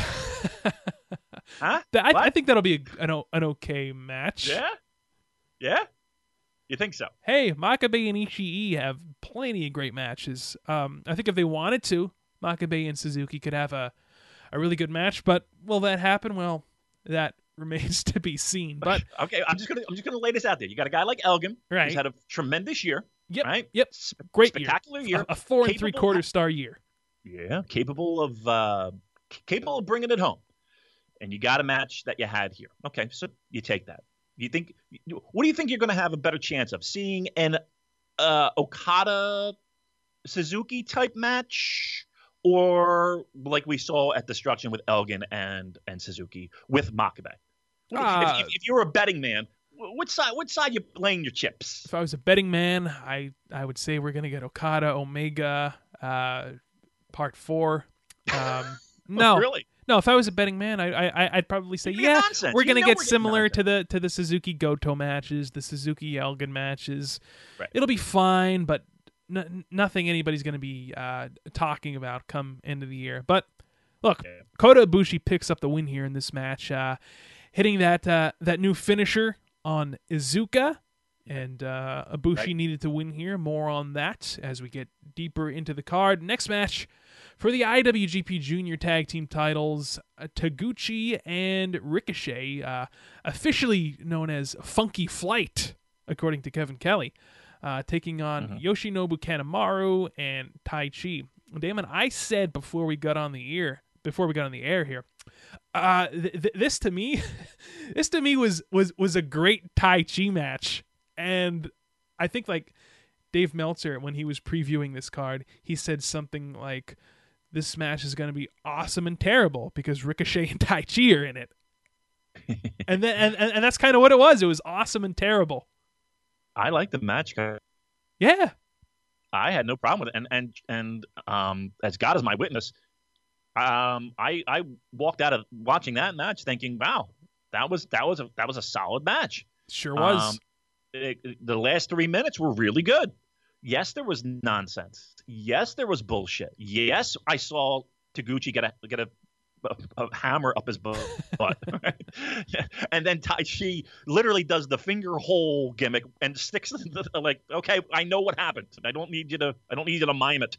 I think that'll be an okay match. Yeah. You think so? Hey, Makabe and Ishii have plenty of great matches. I think if they wanted to, Makabe and Suzuki could have a really good match. But will that happen? Well, that remains to be seen. But okay, I'm just gonna lay this out there. You got a guy like Elgin, right, who's had a tremendous year. Yep. Right. Yep. Great spectacular year. A 4 3/4 star year. Yeah, capable of bringing it home. And you got a match that you had here. Okay, so you take that. What do you think you're going to have a better chance of seeing an Okada Suzuki type match, or like we saw at Destruction with Elgin and Suzuki with Makabe? If you're a betting man, what side you laying your chips? If I was a betting man, I would say we're going to get Okada Omega Part 4. No, really. No, if I was a betting man, I'd probably say, we're going to get similar to the Suzuki Goto matches, the Suzuki Elgin matches. Right. It'll be fine, but nothing anybody's going to be talking about come end of the year. But look, Kota Ibushi picks up the win here in this match, hitting that new finisher on Iizuka, And Ibushi needed to win here. More on that as we get deeper into the card. Next match for the IWGP Junior Tag Team titles, Taguchi and Ricochet, officially known as Funky Flight, according to Kevin Kelly, taking on Yoshinobu Kanemaru and Tai Chi. Damon, I said before we got on the air here, this to me was a great Tai Chi match. And I think, like, Dave Meltzer, when he was previewing this card, he said something like, this match is going to be awesome and terrible because Ricochet and Tai Chi are in it. and that's kind of what it was. It was awesome and terrible. I like the match. Yeah. I had no problem with it. And as God is my witness, I walked out of watching that match thinking, wow, that was a solid match. Sure was. The last 3 minutes were really good. Yes, there was nonsense. Yes, there was bullshit. Yes, I saw Taguchi get a hammer up his butt. And then Tai Chi literally does the finger hole gimmick and sticks like, okay, I know what happened. I don't need you to mime it.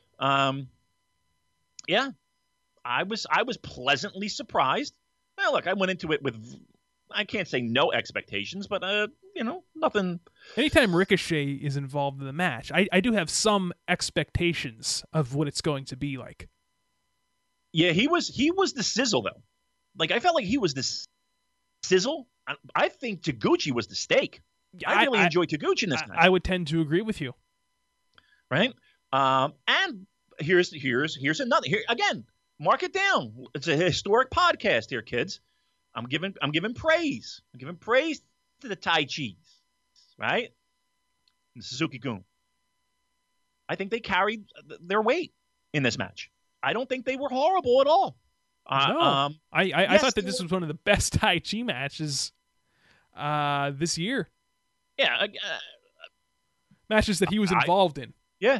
Yeah. I was pleasantly surprised. Well, look, I went into it with, I can't say no expectations, but nothing. Anytime Ricochet is involved in the match, I do have some expectations of what it's going to be like. Yeah, he was the sizzle though. Like, I felt like he was the sizzle. I think Taguchi was the steak. I really enjoyed Taguchi in this match. I would tend to agree with you. Right? And here's another. Here again, mark it down. It's a historic podcast here, kids. I'm giving praise. I'm giving praise to the Tai Chis, right? And Suzuki-gun. I think they carried their weight in this match. I don't think they were horrible at all. No. I thought that this was one of the best Tai Chi matches this year. Yeah. Matches that he was involved in. Yeah.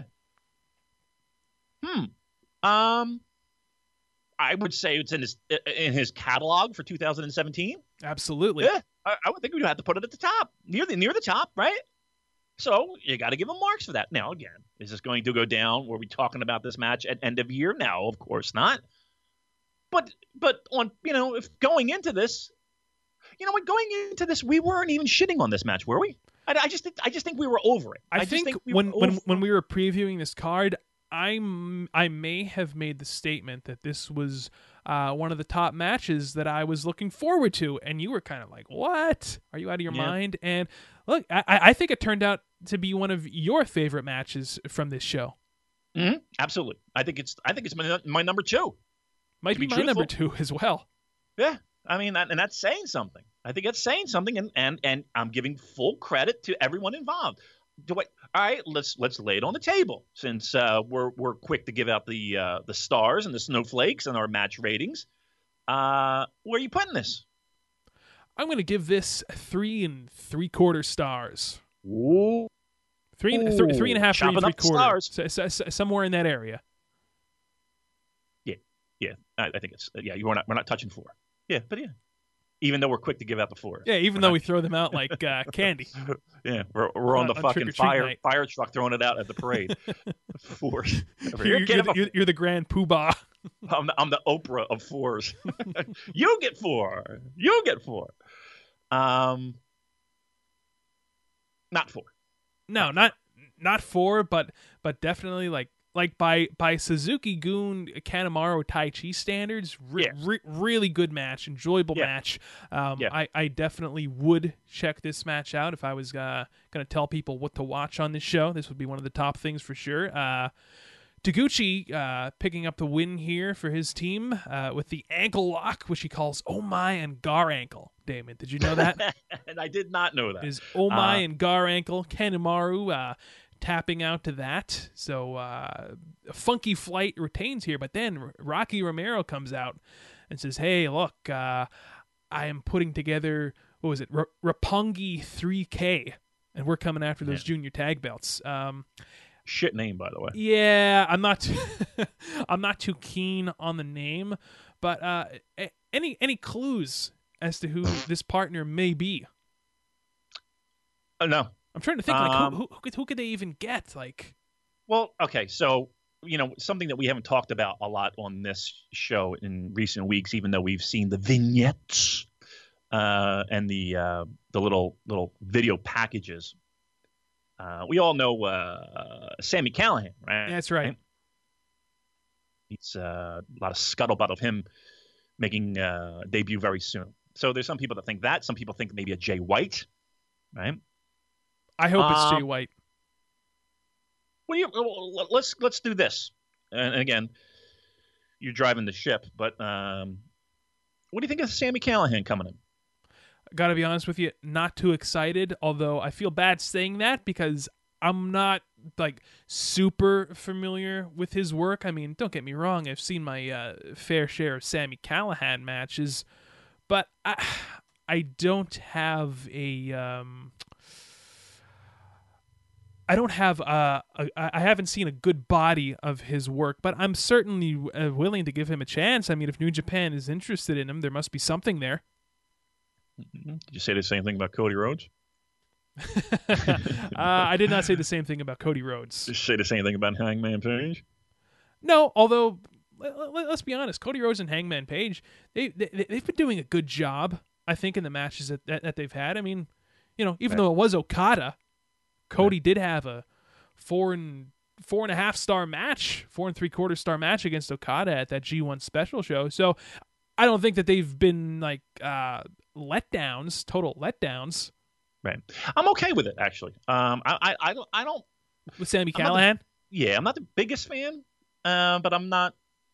I would say it's in his catalog for 2017. Absolutely. Yeah, I would think we'd have to put it at the top, near the top, right? So you got to give him marks for that. Now, again, is this going to go down? Were we talking about this match at end of year? No, of course not. But on if going into this, we weren't even shitting on this match, were we? I just think we were over it. I think when we were previewing this card, I may have made the statement that this was one of the top matches that I was looking forward to, and you were kind of like, what? Are you out of your mind? And look, I think it turned out to be one of your favorite matches from this show. Mm-hmm. Absolutely. I think it's my number 2. Might be my number 2 as well. Yeah. I mean, and that's saying something. I think that's saying something, and I'm giving full credit to everyone involved. All right, let's lay it on the table since we're quick to give out the stars and the snowflakes and our match ratings. Where are you putting this? I'm going to give this 3 3/4 stars. Ooh. 3.5, 3 3/4. Somewhere in that area. Yeah. I think it's we're not touching 4. Yeah, but yeah. Even though we're quick to give out the 4. Yeah, even though we throw them out like candy. Yeah, we're on the fucking fire truck throwing it out at the parade. 4s. You're the grand poobah. I'm the Oprah of 4s. You get 4. You get 4. Not 4. No, not 4, but definitely like by Suzuki-gun Kanemaru Tai Chi standards, really good match, enjoyable match. I definitely would check this match out if I was going to tell people what to watch on this show. This would be one of the top things for sure. Taguchi picking up the win here for his team with the ankle lock, which he calls Oh My and Gar ankle. Damon, did you know that? And I did not know that. Is Oh My and Gar ankle. Kanemaru tapping out to that. So Funky Flight retains here, but then Rocky Romero comes out and says, hey, look, I am putting together, what was it, Roppongi 3K, and we're coming after those junior tag belts. Shit name, by the way. Yeah, I'm not too keen on the name, but any clues as to who this partner may be? No. I'm trying to think, like, who could they even get? Like, Well, okay, so something that we haven't talked about a lot on this show in recent weeks, even though we've seen the vignettes and the little video packages. We all know Sami Callihan, right? that's right. It's a lot of scuttlebutt of him making a debut very soon. So there's some people that think that. Some people think maybe a Jay White, right? I hope it's Jay White. Well, let's do this. And again, you're driving the ship, but what do you think of Sami Callihan coming in? Got to be honest with you, not too excited. Although I feel bad saying that because I'm not like super familiar with his work. I mean, don't get me wrong, I've seen my fair share of Sami Callihan matches, but I don't have a I haven't seen a good body of his work, but I'm certainly willing to give him a chance. I mean, if New Japan is interested in him, there must be something there. Did you say the same thing about Cody Rhodes? I did not say the same thing about Cody Rhodes. Did you say the same thing about Hangman Page? No, although let's be honest, Cody Rhodes and Hangman Page, they've been doing a good job, I think, in the matches that they've had. I mean, even though it was Okada, Cody did have a 4.5 star match, 4 3/4 star match against Okada at that G1 special show. So I don't think that they've been like total letdowns. Right. I'm okay with it, actually. I don't with Sami Callihan. I'm not the biggest fan, but I'm not.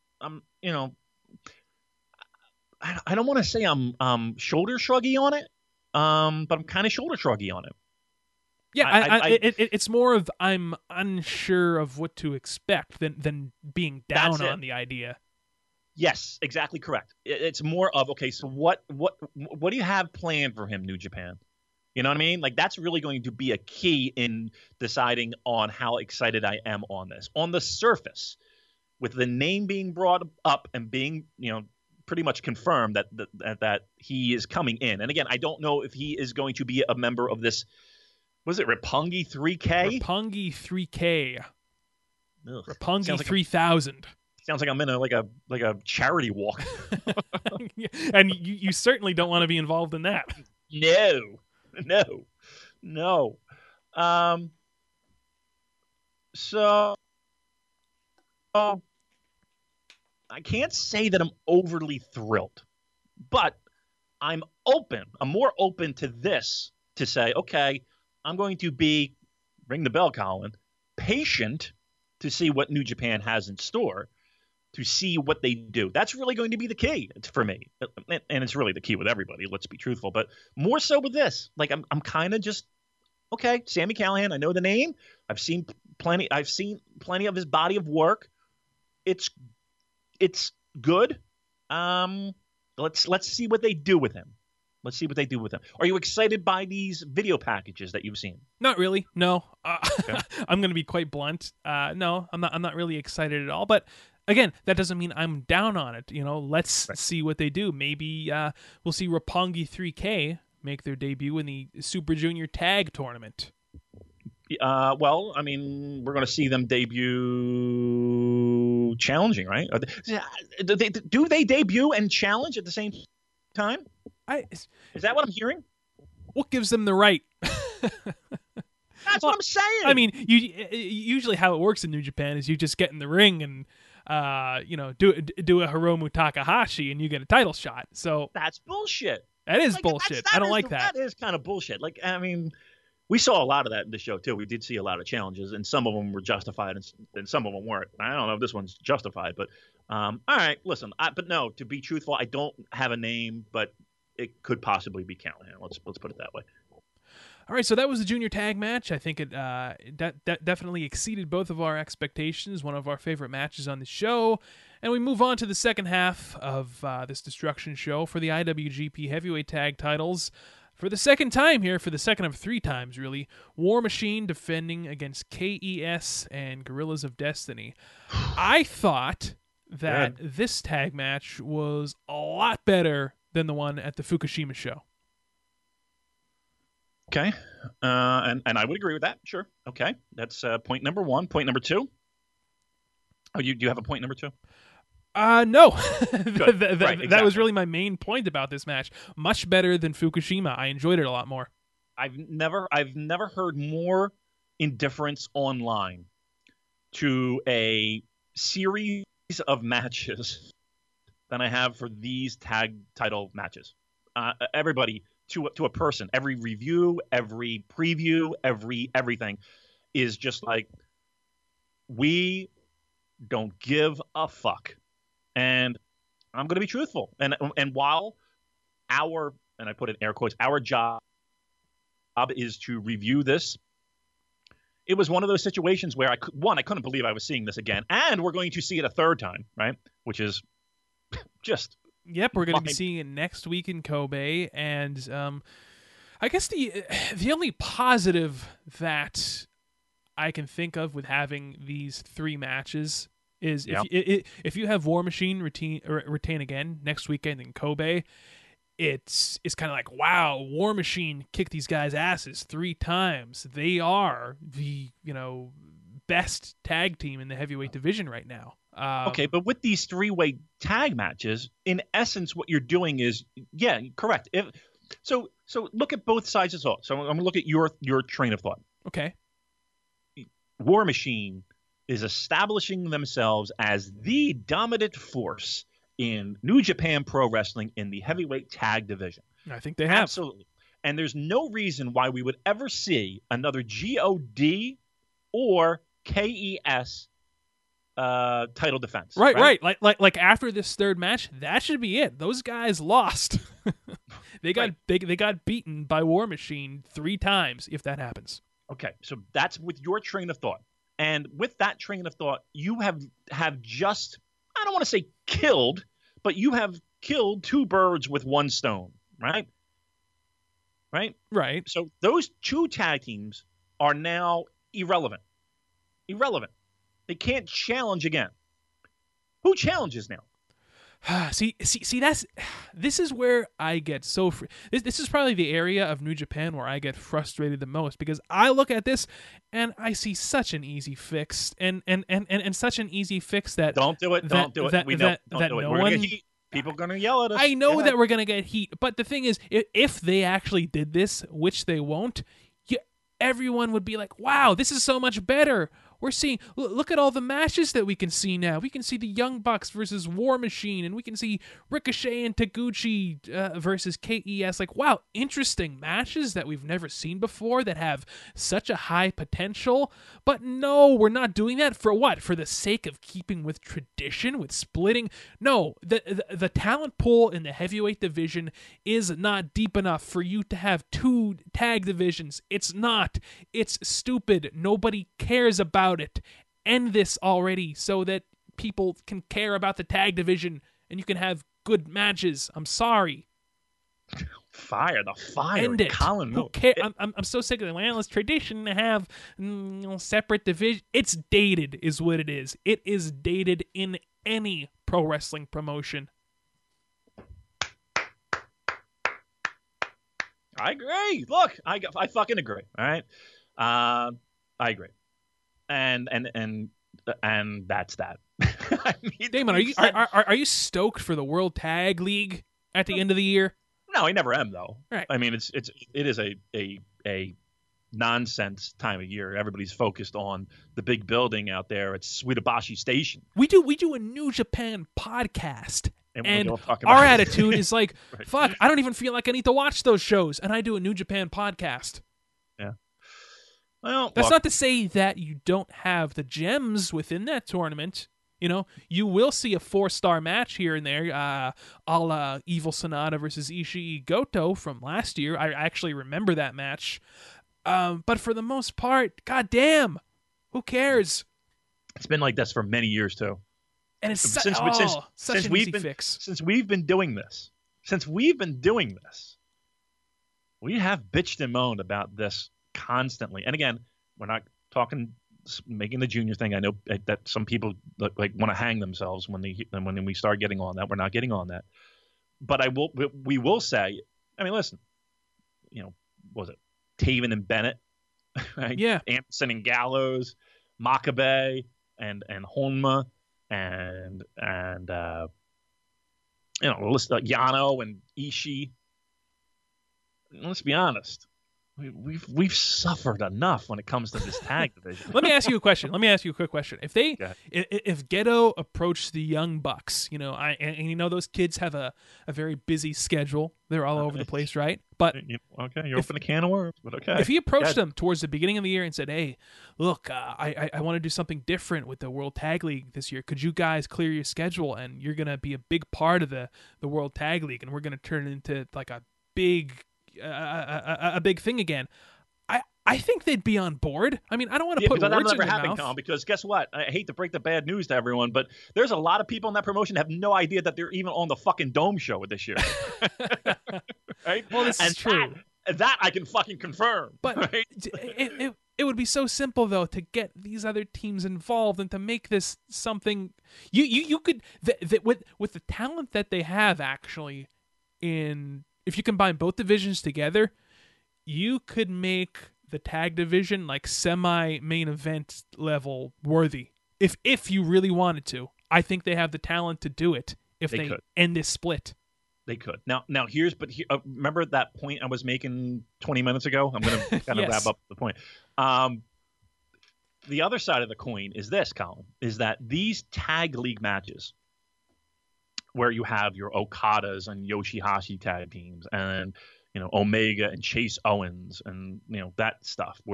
I don't want to say I'm shoulder shruggy on it, but I'm kind of shoulder shruggy on it. Yeah, it's more of I'm unsure of what to expect than being down on the idea. Yes, exactly correct. It's more of, okay, so what do you have planned for him, New Japan? You know what I mean? Like, that's really going to be a key in deciding on how excited I am on this. On the surface, with the name being brought up and being, pretty much confirmed that he is coming in. And again, I don't know if he is going to be a member of this. Was it Roppongi 3K? Roppongi 3K. Ugh. Roppongi 3000. Sounds like I'm in a charity walk. And you certainly don't want to be involved in that. No. So I can't say that I'm overly thrilled, but I'm open. I'm more open to this to say, okay, I'm going to be, ring the bell, Colin, patient to see what New Japan has in store, to see what they do. That's really going to be the key for me. And it's really the key with everybody, let's be truthful. But more so with this. Like, I'm kind of just, okay, Sami Callihan, I know the name. I've seen plenty of his body of work. It's good. Let's see what they do with him. Are you excited by these video packages that you've seen? Not really. No. Okay. I'm going to be quite blunt. No, I'm not really excited at all. But again, that doesn't mean I'm down on it. Let's see what they do. Maybe we'll see Roppongi 3K make their debut in the Super Junior Tag Tournament. Well, I mean, we're going to see them debut challenging, right? Do they debut and challenge at the same time? Is that what I'm hearing? What gives them the right? That's what I'm saying. I mean, usually how it works in New Japan is you just get in the ring and do a Hiromu Takahashi and you get a title shot. So that's bullshit. That is bullshit. I don't like that. That is kind of bullshit. Like, I mean, we saw a lot of that in the show too. We did see a lot of challenges, and some of them were justified, and some of them weren't. I don't know if this one's justified, but all right. Listen, but no. To be truthful, I don't have a name, but it could possibly be Callihan. Let's put it that way. All right, so that was the junior tag match. I think it definitely exceeded both of our expectations. One of our favorite matches on the show. And we move on to the second half of this Destruction show for the IWGP Heavyweight Tag titles. For the second time here, for the second of 3 times, really, War Machine defending against KES and Guerrillas of Destiny. I thought that this tag match was a lot better than the one at the Fukushima show. Okay. And I would agree with that. Sure. Okay. That's point number one. Point number two. Oh, do you have a point number two? No. Good. Right, That exactly. was really my main point about this match. Much better than Fukushima. I enjoyed it a lot more. I've never heard more indifference online to a series of matches than I have for these tag title matches. Everybody to a person, every review, every preview, everything is just like, we don't give a fuck. And I'm going to be truthful. And while and I put in air quotes, our job is to review this, it was one of those situations where I couldn't believe I was seeing this again, and we're going to see it a third time, right? Which is just Yep, we're going to be seeing it next week in Kobe, and I guess the only positive that I can think of with having these three matches is if you have War Machine retain again next weekend in Kobe, it's kind of like, wow, War Machine kicked these guys' asses 3 times. They are the best tag team in the heavyweight division right now. Okay, but with these 3-way tag matches, in essence, what you're doing is, yeah, correct. So look at both sides of thought. So I'm going to look at your train of thought. Okay. War Machine is establishing themselves as the dominant force in New Japan Pro Wrestling in the heavyweight tag division. I think they have. Absolutely. And there's no reason why we would ever see another GOD or KES title defense. Right. Like after this third match, that should be it. Those guys lost. They got beaten by War Machine 3 times if that happens. Okay, so that's with your train of thought. And with that train of thought, you have just, I don't want to say killed, but you have killed 2 birds with 1 stone, right? Right. So those 2 tag teams are now irrelevant. They can't challenge again. Who challenges now? See, this is where I get so this is probably the area of New Japan where I get frustrated the most, because I look at this and I see such an easy fix and such an easy fix that don't do it. We know. Don't do it. We're gonna get heat. People are gonna yell at us. I know that we're gonna get heat, but the thing is, if they actually did this, which they won't, everyone would be like, "Wow, this is so much better." We're seeing, look at all the matches that we can see now. We can see the Young Bucks versus War Machine, and we can see Ricochet and Taguchi versus KES. Like, wow, interesting matches that we've never seen before that have such a high potential. But no, we're not doing that. For what? For the sake of keeping with tradition, with splitting? No, the talent pool in the heavyweight division is not deep enough for you to have 2 tag divisions. It's not. It's stupid. Nobody cares about it. End this already so that people can care about the tag division and you can have good matches. I'm sorry. Fire. End it. Colin, Who cares? I'm so sick of the landless tradition to have separate division. It's dated is what it is. It is dated in any pro wrestling promotion. I agree. Look, I fucking agree. All right. I agree. And that's that. I mean, Damon, are you stoked for the World Tag League at the end of the year? No, I never am though. Right. I mean, it is a nonsense time of year. Everybody's focused on the big building out there at Suidabashi Station. We do a New Japan podcast. And our our attitude is like, right. Fuck, I don't even feel like I need to watch those shows, and I do a New Japan podcast. Yeah. Well, that's not to say that you don't have the gems within that tournament. You will see a 4-star match here and there, a la Evil Sonata versus Ishii Goto from last year. I actually remember that match. But for the most part, goddamn, who cares? It's been like this for many years too. And it's such an easy fix. Since we've been doing this, we have bitched and moaned about this constantly. And again, we're not talking making the junior thing. I know that some people like want to hang themselves when we start getting on that. We're not getting on that. But we will say, I mean, listen, what was it Taven and Bennett, right? Yeah. Anderson and Gallows, Makabe and Honma and list Yano and Ishii. Let's be honest. We've suffered enough when it comes to this tag division. Let me ask you a question. Let me ask you a quick question. If Yeah. if Gedo approached the Young Bucks, and those kids have a very busy schedule. They're all over the place, right? But Okay, you're opening a can of worms, but okay. if he approached them towards the beginning of the year and said, "Hey, look, I want to do something different with the World Tag League this year. Could you guys clear your schedule? And you're gonna be a big part of the World Tag League, and we're gonna turn it into like a big thing again." I think they'd be on board. I mean, I don't want to put because words that'll in never their happen, mouth. Colin, because guess what? I hate to break the bad news to everyone, but there's a lot of people in that promotion that have no idea that they're even on the fucking Dome show this year. Right? Well, this is true. That I can fucking confirm. But right? it would be so simple though to get these other teams involved and to make this something you could with the talent that they have actually if you combine both divisions together, you could make the tag division like semi main event level worthy if you really wanted to. I think they have the talent to do it if they could end this split. They could. Now remember that point I was making 20 minutes ago? I'm going to kind of Yes. wrap up the point. The other side of the coin is this, Colin, is that these tag league matches where you have your Okadas and Yoshihashi tag teams and Omega and Chase Owens and that stuff where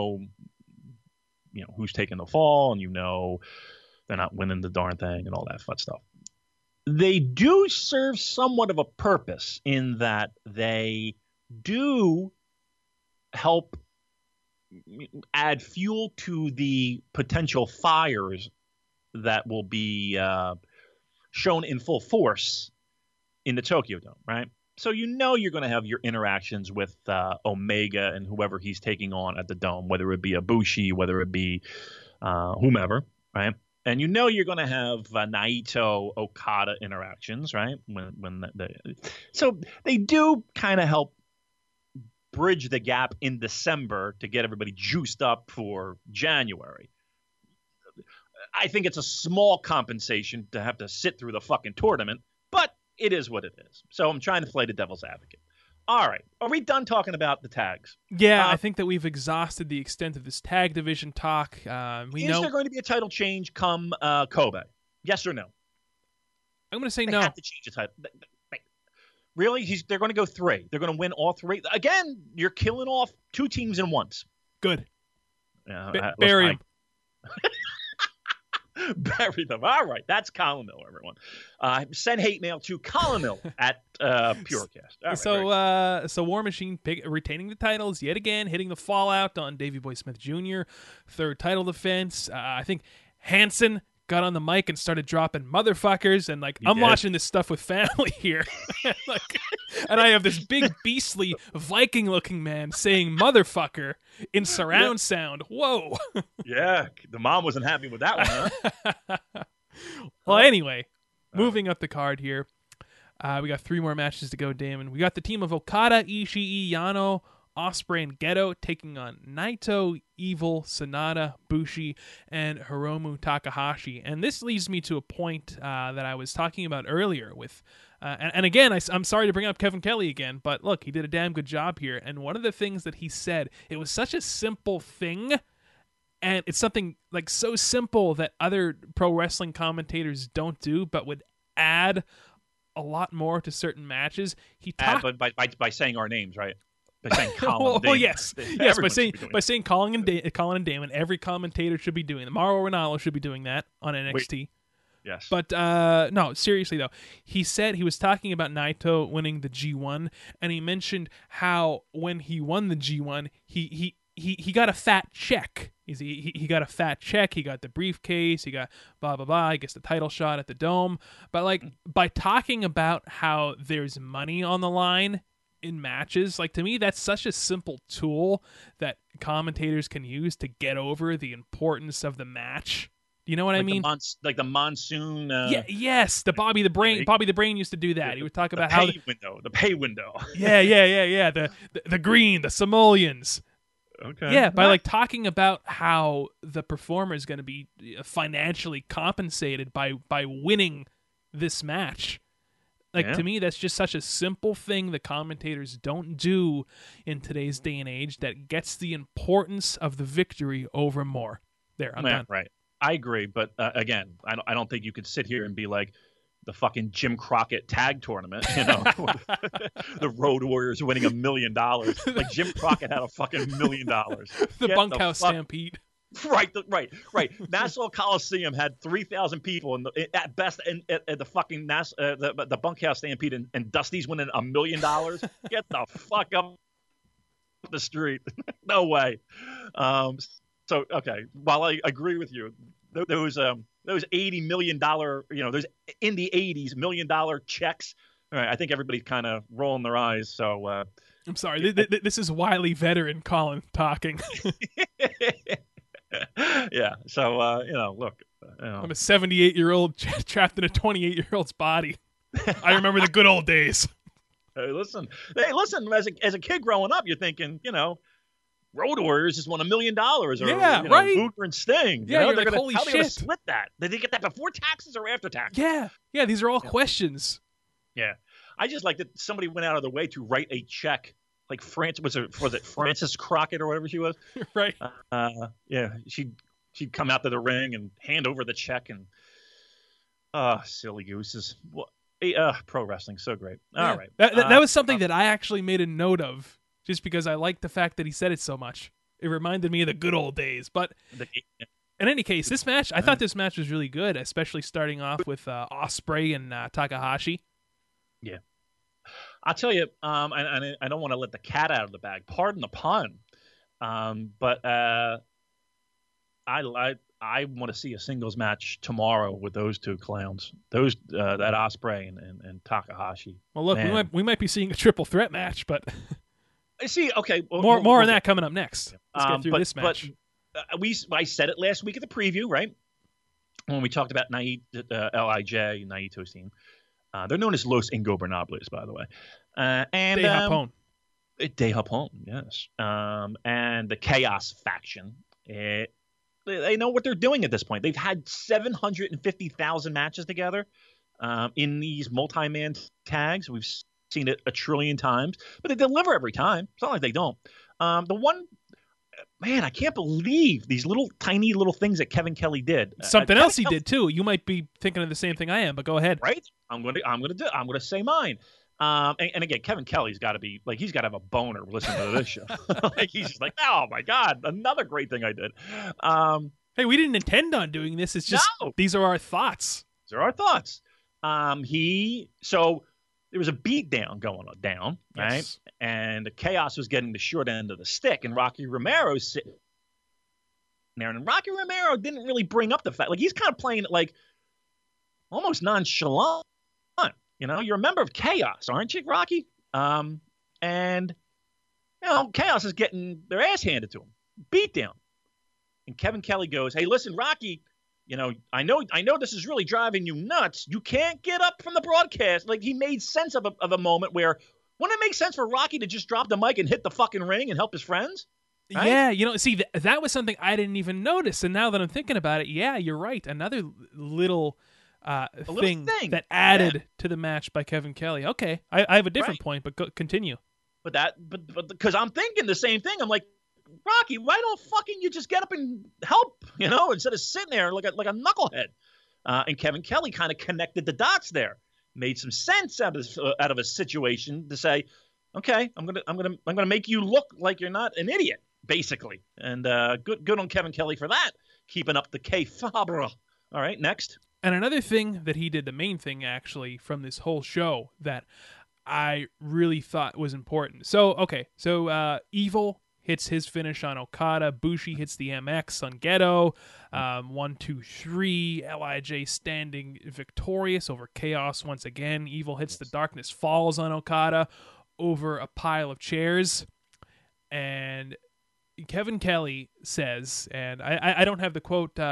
who's taking the fall and they're not winning the darn thing and all that fun stuff. They do serve somewhat of a purpose in that they do help add fuel to the potential fires that will be shown in full force in the Tokyo Dome, right? So you're going to have your interactions with Omega and whoever he's taking on at the Dome, whether it be Ibushi, whether it be whomever, right? And you're going to have Naito Okada interactions, right? So they do kind of help bridge the gap in December to get everybody juiced up for January. I think it's a small compensation to have to sit through the fucking tournament, but it is what it is. So I'm trying to play the devil's advocate. All right. Are we done talking about the tags? Yeah, I think that we've exhausted the extent of this tag division talk. Is there going to be a title change come Kobe? Yes or no? I'm going to say They no. have to change the title. Really? They're going to go 3. They're going to win all 3. Again, you're killing off 2 teams in once. Good. Yeah, Bury him. Bury them. All right. That's Colin Miller, everyone. Send hate mail to Colin Miller at Purocast. All right, So War Machine retaining the titles yet again, hitting the fallout on Davey Boy Smith Jr. Third title defense. I think Hansen got on the mic and started dropping motherfuckers, and I'm watching this stuff with family here. And I have this big beastly Viking-looking man saying motherfucker in surround sound. Whoa. Yeah, the mom wasn't happy with that one, huh? Well, anyway, moving up the card here. We got 3 more matches to go, Damon. We got the team of Okada, Ishii, Yano, Ospreay, and Gedo taking on Naito, Evil, Sonata, Bushi, and Hiromu Takahashi. And this leads me to a point that I was talking about earlier with... and again, I'm sorry to bring up Kevin Kelly again, but look, he did a damn good job here. And one of the things that he said, it was such a simple thing, and it's something so simple that other pro wrestling commentators don't do, but would add a lot more to certain matches. He talked by saying our names, right? By saying Colin. well, yes. By saying Colin and Damon, every commentator should be doing that. Mauro Ranallo should be doing that on NXT. Wait. Yes. But no, seriously though, he said he was talking about Naito winning the G1, and he mentioned how when he won the G1, he got a fat check. He got a fat check. He got the briefcase. He got blah blah blah. He gets the title shot at the Dome. But by talking about how there's money on the line in matches, to me that's such a simple tool that commentators can use to get over the importance of the match You know what I mean? Like the monsoon. Yes, the Bobby the Brain. Bobby the Brain used to do that. He would talk about how the pay window. Yeah. The green, the simoleons. Okay. Yeah, by like talking about how the performer is going to be financially compensated by winning this match. Like, to me, that's just such a simple thing the commentators don't do in today's day and age that gets the importance of the victory over more. There, I'm done. Right. I agree, but again, I don't think you could sit here and be like the fucking Jim Crockett tag tournament, the Road Warriors winning $1 million. Like Jim Crockett had a fucking $1 million. The Bunkhouse Stampede. Right. Nassau Coliseum had 3,000 people, at best, at the fucking the Bunkhouse Stampede, and Dusty's winning $1 million. Get the fuck up the street. No way. So okay, while I agree with you, those $80 million, those in the '80s $1 million checks. All right, I think everybody's kind of rolling their eyes. So I'm sorry, this is wily veteran Colin talking. Yeah. So look, I'm a 78-year-old trapped in a 28-year-old's body. I remember the good old days. Hey, listen. As a kid growing up, you're thinking, Road Warriors just won $1 million, or right. Booker and Sting. Yeah, they're holy how shit! They gonna split that? Did they get that before taxes or after taxes? Yeah. These are all questions. Yeah, I just like that somebody went out of their way to write a check. Like was it Frances Crockett or whatever she was? Right. Yeah, she'd come out to the ring and hand over the check, and silly gooses. Well, pro wrestling, so great. Yeah. All right, that was something that I actually made a note of. Just because I liked the fact that he said it so much. It reminded me of the good old days. But in any case, I thought this match was really good, especially starting off with Ospreay and Takahashi. Yeah. I'll tell you, and I don't want to let the cat out of the bag. Pardon the pun. But I want to see a singles match tomorrow with those two clowns. That Ospreay and Takahashi. Well, look, we might be seeing a triple threat match, but... See, okay. Well, more on that coming up next. Let's get through this match. But I said it last week at the preview, right? When we talked about LIJ, Naito's team. They're known as Los Ingobernables, by the way. And De Japón. De Japón, yes. And the Chaos faction. They know what they're doing at this point. They've had 750,000 matches together in these multi-man tags. We've seen it a trillion times, but they deliver every time. It's not like they don't. I can't believe these tiny little things that Kevin Kelly did. Something else he did too. You might be thinking of the same thing I am, but go ahead. Right? I'm going to say mine. And again, Kevin Kelly's got to be like, he's got to have a boner listening to this show. Like he's just like, oh my God, another great thing I did. Hey, we didn't intend on doing this. It's just These are our thoughts. These are our thoughts. There was a beat down going down, right? Yes. And the Chaos was getting the short end of the stick, and Rocky Romero's sitting there. And Rocky Romero didn't really bring up the fact, like he's kind of playing it like almost nonchalant. You're a member of Chaos, aren't you, Rocky? And Chaos is getting their ass handed to him, beat down. And Kevin Kelly goes, "Hey, listen, Rocky. I know this is really driving you nuts. You can't get up from the broadcast." Like he made sense of a moment where wouldn't it make sense for Rocky to just drop the mic and hit the fucking ring and help his friends? Right? Yeah, see, that was something I didn't even notice. And now that I'm thinking about it, yeah, you're right. Another little thing that added to the match by Kevin Kelly. Okay, I have a different point, but continue. But because I'm thinking the same thing. I'm like, Rocky, why don't fucking you just get up and help, instead of sitting there like a knucklehead? And Kevin Kelly kind of connected the dots there, made some sense out of a situation to say, okay, I'm gonna make you look like you're not an idiot, basically. And good on Kevin Kelly for that, keeping up the kayfabe. All right, next. And another thing that he did, the main thing actually from this whole show that I really thought was important. So Evil hits his finish on Okada. Bushi hits the MX on Gedo. 1, 2, 3. LIJ standing victorious over Chaos once again. Evil hits the Darkness Falls on Okada over a pile of chairs. And Kevin Kelly says, and I don't have the quote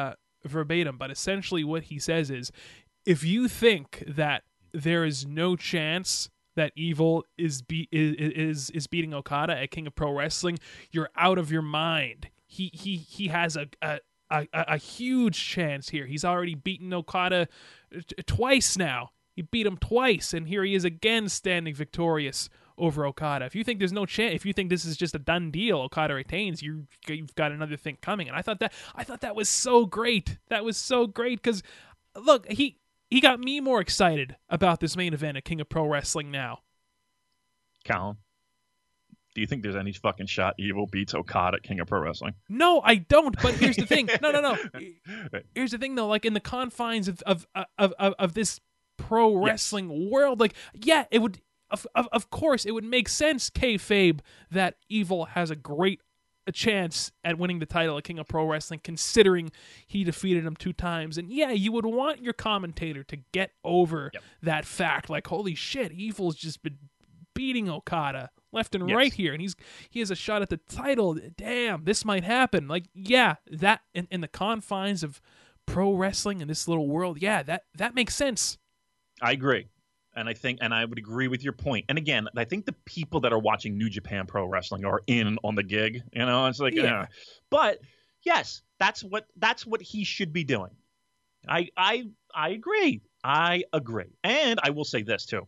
verbatim, but essentially what he says is, if you think that there is no chance that Evil is beating Okada at King of Pro Wrestling, you're out of your mind. He has a huge chance here. He's already beaten Okada twice now. He beat him twice, and here he is again standing victorious over Okada. If you think there's no chance, if you think this is just a done deal, Okada retains, you've got another thing coming. And I thought that was so great. That was so great because, look, he got me more excited about this main event at King of Pro Wrestling now. Colin, do you think there's any fucking shot Evil beats Okada at King of Pro Wrestling? No, I don't. But here's the thing. No. Here's the thing, though. Like in the confines of this pro wrestling world, like it would. Of course, it would make sense, kayfabe, that Evil has a chance at winning the title at King of Pro Wrestling, considering he defeated him 2 times. And you would want your commentator to get over that fact. Like, holy shit, Evil's just been beating Okada left and right here, and he has a shot at the title. Damn, this might happen. Like, that in the confines of pro wrestling in this little world, that makes sense. I agree. And I would agree with your point. And again, I think the people that are watching New Japan Pro Wrestling are in on the gig. You know, it's like, but yes, that's what he should be doing. I agree. I agree. And I will say this too.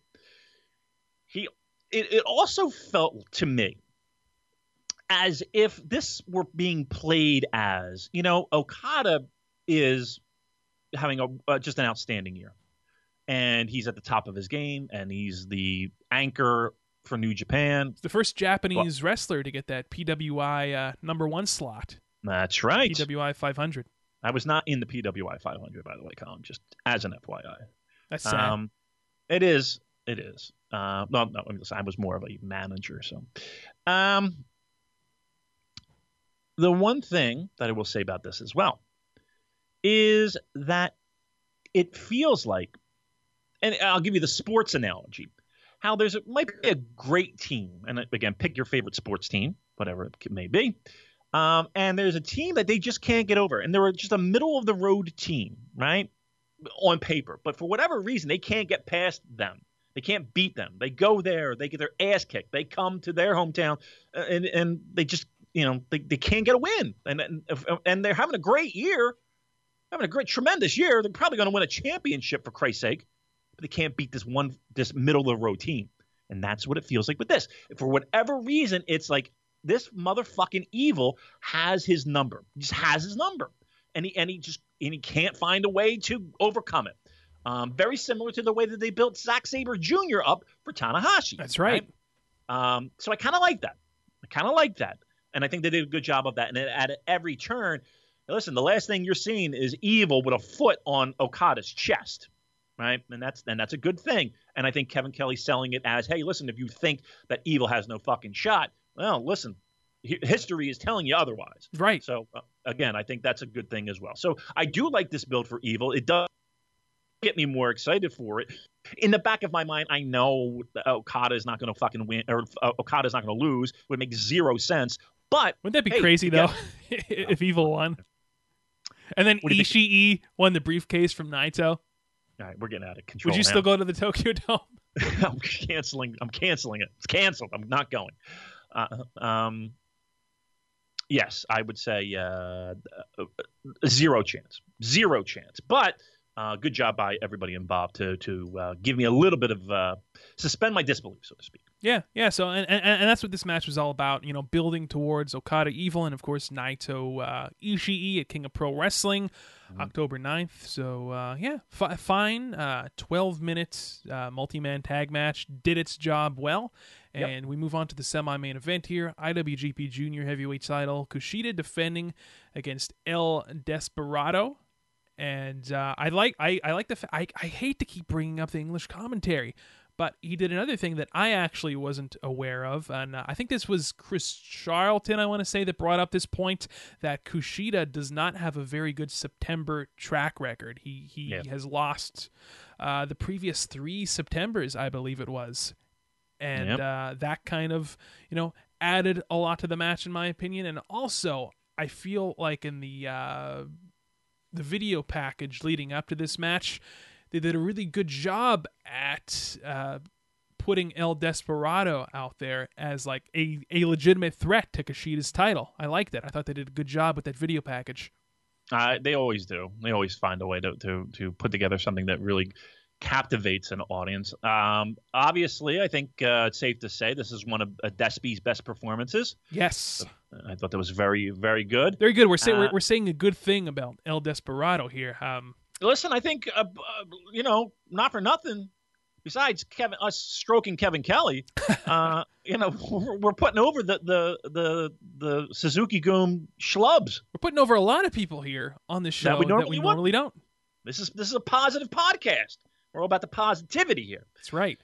It also felt to me as if this were being played as, Okada is having just an outstanding year. And he's at the top of his game, and he's the anchor for New Japan. The first Japanese wrestler to get that PWI number 1 slot. That's right. PWI 500. I was not in the PWI 500, by the way, Colin, just as an FYI. That's sad. It is. No, I was more of a manager. So, the one thing that I will say about this as well is that it feels like, and I'll give you the sports analogy, how might be a great team. And again, pick your favorite sports team, whatever it may be. And there's a team that they just can't get over. And they're just a middle of the road team, right? On paper. But for whatever reason, they can't get past them. They can't beat them. They go there. They get their ass kicked. They come to their hometown and they just, they can't get a win. And they're having a great year, tremendous year. They're probably going to win a championship, for Christ's sake. But they can't beat this middle of the road team. And that's what it feels like with this. For whatever reason, it's like this motherfucking Evil has his number. He just has his number. And he can't find a way to overcome it. Very similar to the way that they built Zack Sabre Jr. up for Tanahashi. That's right. So I kind of like that. And I think they did a good job of that. And at every turn, listen, the last thing you're seeing is Evil with a foot on Okada's chest. Right. And that's a good thing. And I think Kevin Kelly's selling it as, hey, listen, if you think that Evil has no fucking shot, well, listen, history is telling you otherwise. Right. So, again, I think that's a good thing as well. So I do like this build for Evil. It does get me more excited for it. In the back of my mind, I know Okada is not going to fucking win, or Okada is not going to lose. It would make zero sense. But wouldn't that be crazy, though, if Evil won? And then Ishii won the briefcase from Naito? All right, we're getting out of control. Would you still go to the Tokyo Dome? I'm canceling it. It's canceled. I'm not going. Yes, I would say zero chance. But good job by everybody involved to give me a little bit of suspend my disbelief, so to speak. Yeah. So and that's what this match was all about. Building towards Okada Evil and of course Naito Ishii at King of Pro Wrestling, October 9th. So fine. 12 minutes multi-man tag match did its job well. And we move on to the semi-main event here. IWGP Junior Heavyweight title. Kushida defending against El Desperado. And I like the I hate to keep bringing up the English commentary, but he did another thing that I actually wasn't aware of, and I think this was Chris Charlton, I want to say, that brought up this point that Kushida does not have a very good September track record. He has lost the previous 3 Septembers, I believe it was, and that kind of added a lot to the match in my opinion. And also I feel like in the the video package leading up to this match, they did a really good job at putting El Desperado out there as like a legitimate threat to Kushida's title. I liked it. I thought they did a good job with that video package. They always do. They always find a way to put together something that really captivates an audience. Obviously, I think it's safe to say this is one of Despy's best performances. Yes. I thought that was very, very good. Very good. We're saying a good thing about El Desperado here. Listen, I think, not for nothing, besides us stroking Kevin Kelly, we're putting over the Suzuki-Gun schlubs. We're putting over a lot of people here on this show that we normally don't. This is a positive podcast. We're all about the positivity here. That's right.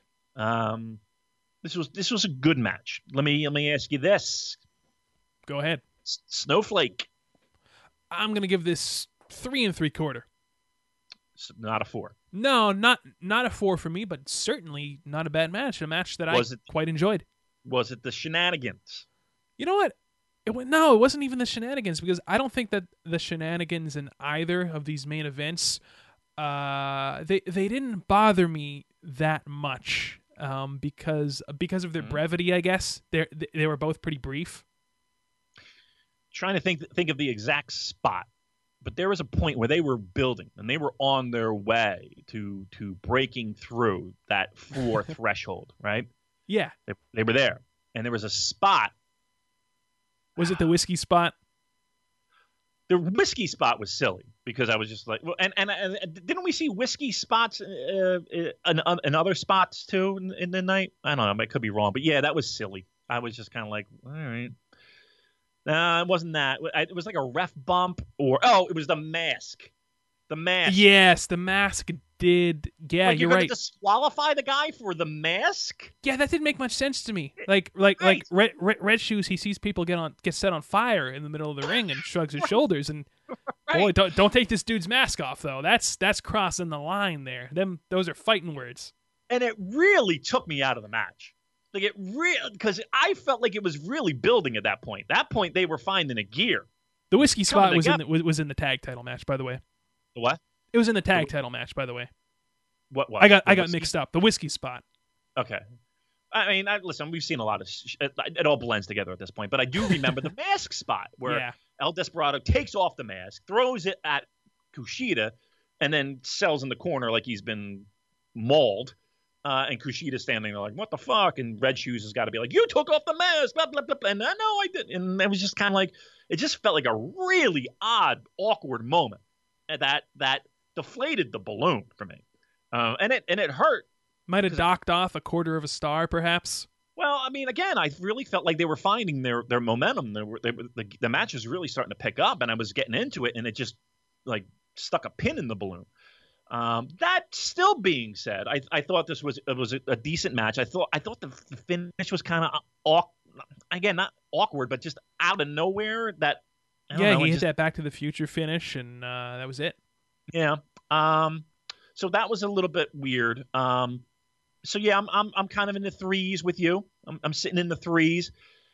This was a good match. Let me ask you this. Go ahead. Snowflake. I'm gonna give this 3 3/4. Not a 4. No, not a 4 for me, but certainly not a bad match. A match that I quite enjoyed. Was it the shenanigans? You know what? It wasn't even the shenanigans, because I don't think that the shenanigans in either of these main events, they didn't bother me that much, because of their brevity, I guess. They were both pretty brief. Trying to think of the exact spot, but there was a point where they were building and they were on their way to breaking through that 4 threshold, right? Yeah, they were there, and there was a spot. Was it the whiskey spot? The whiskey spot was silly because I was just like, well, and didn't we see whiskey spots in other spots too in the night? I don't know, I could be wrong, but yeah, that was silly. I was just kind of like, all right. No, it wasn't that. It was like a ref bump, it was the mask. The mask. Yes, the mask did. Yeah, you're right. Disqualify the guy for the mask? Yeah, that didn't make much sense to me. Like Red Shoes, he sees people get set on fire in the middle of the ring and shrugs his shoulders. And boy, don't take this dude's mask off though. That's crossing the line there. Those are fighting words. And it really took me out of the match. Like because I felt like it was really building at that point. That point, they were finding a gear. The whiskey spot was in the tag title match, by the way. The what? It was in the tag title match, by the way. What? I got mixed up. The whiskey spot. Okay. I mean, listen, we've seen a lot of it all blends together at this point, but I do remember the mask spot where El Desperado takes off the mask, throws it at Kushida, and then sells in the corner like he's been mauled. And Kushida's standing there like, what the fuck? And Red Shoes has got to be like, you took off the mask, blah, blah, blah, blah. And no, I didn't. And it was just kind of like, it just felt like a really odd, awkward moment that deflated the balloon for me. And it hurt. Might have docked off a 1/4 of a star, perhaps. Well, I mean, again, I really felt like they were finding their momentum. The match was really starting to pick up, and I was getting into it, and it just like stuck a pin in the balloon. That still being said, I thought this was a decent match. I thought the finish was kind of again, not awkward, but just out of nowhere. He hit that Back to the Future finish, and that was it. Yeah. So that was a little bit weird. So yeah, I'm kind of in the 3s with you. I'm sitting in the 3s.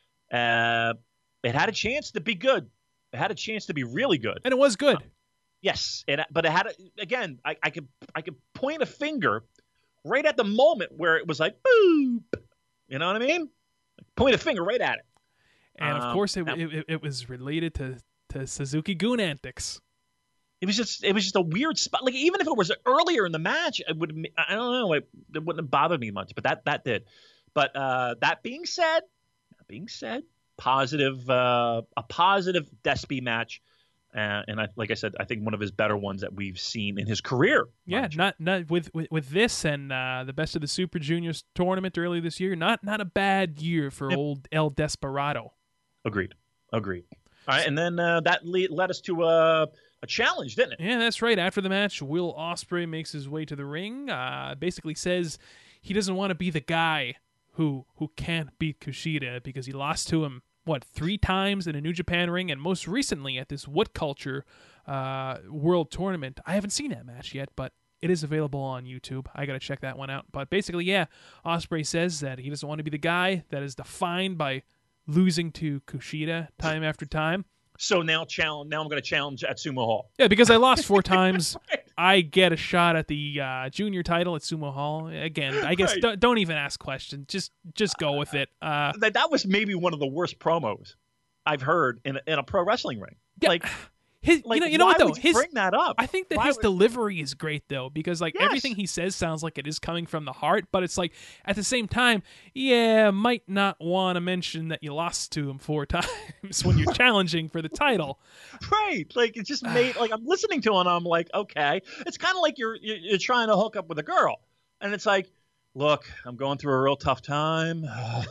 It had a chance to be good. It had a chance to be really good, and it was good. Yes, but it had again. I could point a finger right at the moment where it was like boop. You know what I mean? Point a finger right at it. And of course, it was related to Suzuki-Gun antics. It was just a weird spot. Like even if it was earlier in the match, it would. I don't know. It wouldn't have bothered me much, but that did. But that being said, positive. A positive Despy match. And like I said, I think one of his better ones that we've seen in his career. Yeah, not with this and the Best of the Super Juniors tournament earlier this year. Not a bad year for old El Desperado. Agreed. All right, and then that led us to a challenge, didn't it? Yeah, that's right. After the match, Will Ospreay makes his way to the ring. Basically says he doesn't want to be the guy who can't beat Kushida because he lost to him. 3 times in a New Japan ring, and most recently at this What Culture World Tournament. I haven't seen that match yet, but it is available on YouTube. I got to check that one out. But basically, yeah, Ospreay says that he doesn't want to be the guy that is defined by losing to Kushida time after time. So now I'm going to challenge at Sumo Hall. Yeah, because I lost 4 times, I get a shot at the junior title at Sumo Hall. Again, I guess don't even ask questions. Just go with it. That was maybe one of the worst promos I've heard in a pro wrestling ring. Yeah. You know what though? Bring that up. I think that his delivery is great though, because everything he says sounds like it is coming from the heart, but it's like at the same time, might not want to mention that you lost to him 4 times when you're challenging for the title. Right. Like it just made I'm listening to it and I'm like, okay. It's kind of like you're trying to hook up with a girl. And it's like, look, I'm going through a real tough time.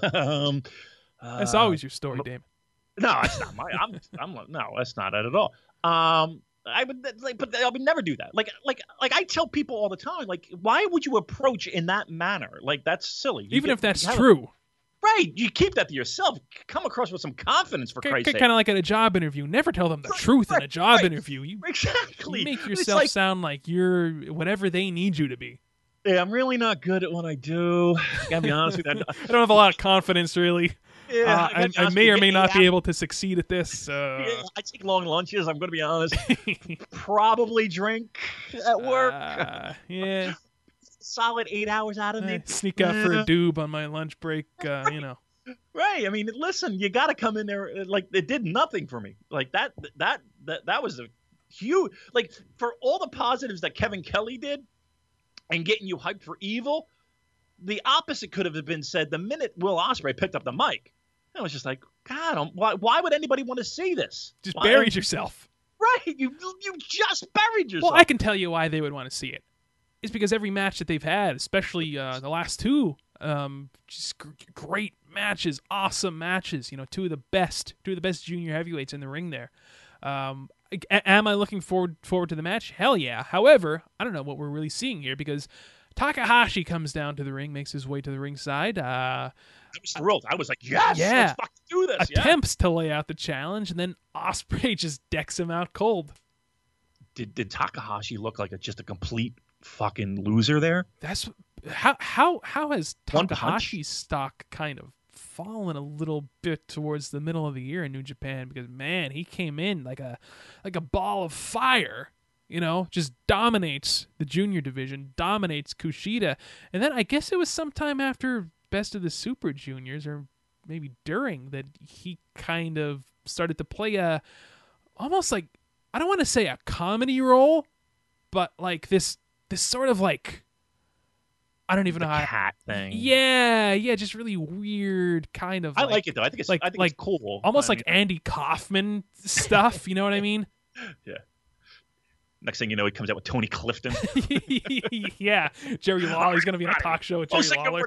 That's always your story, Damon. No, it's not my. No, that's not it at all. I would never do that. Like I tell people all the time, like, why would you approach in that manner? Like that's silly. Even if that's true. Right, you keep that to yourself. Come across with some confidence, for Christ's sake. Kind of like at a job interview. Never tell them the truth in a job interview. You make yourself sound like you're whatever they need you to be. Yeah, I'm really not good at what I do. Gotta be honest with you. I don't have a lot of confidence, really. Yeah, I may or may not be able to succeed at this. Yeah, I take long lunches. I'm going to be honest. Probably drink at work. Yeah. Solid 8 hours out of me. Sneak out for a doob on my lunch break, Right. I mean, listen, you got to come in there. Like, it did nothing for me. Like, that was a huge, like, for all the positives that Kevin Kelly did and getting you hyped for Evil, the opposite could have been said the minute Will Ospreay picked up the mic. I was just like, God, why would anybody want to see this? Just buried yourself. Right. You just buried yourself. Well, I can tell you why they would want to see it. It's because every match that they've had, especially the last 2, just great matches, awesome matches. Two of the best junior heavyweights in the ring there. Am I looking forward to the match? Hell yeah. However, I don't know what we're really seeing here because Takahashi comes down to the ring, makes his way to the ringside. I was thrilled. I was like, yes, let's fucking do this. Attempts to lay out the challenge, and then Ospreay just decks him out cold. Did Takahashi look like just a complete fucking loser there? That's how has Takahashi's stock kind of fallen a little bit towards the middle of the year in New Japan? Because man, he came in like a ball of fire. Just dominates the junior division, dominates Kushida. And then I guess it was sometime after Best of the Super Juniors, or maybe during, that he kind of started to play almost like, I don't want to say a comedy role, but like this sort of like, I don't even know how. Cat thing. Yeah, just really weird kind of. I like it though. I think it's it's cool. Almost like Andy Kaufman stuff. You know what I mean? Yeah. Next thing you know, he comes out with Tony Clifton. Yeah, Jerry Lawler's going to be on a talk show with Jerry Lawler.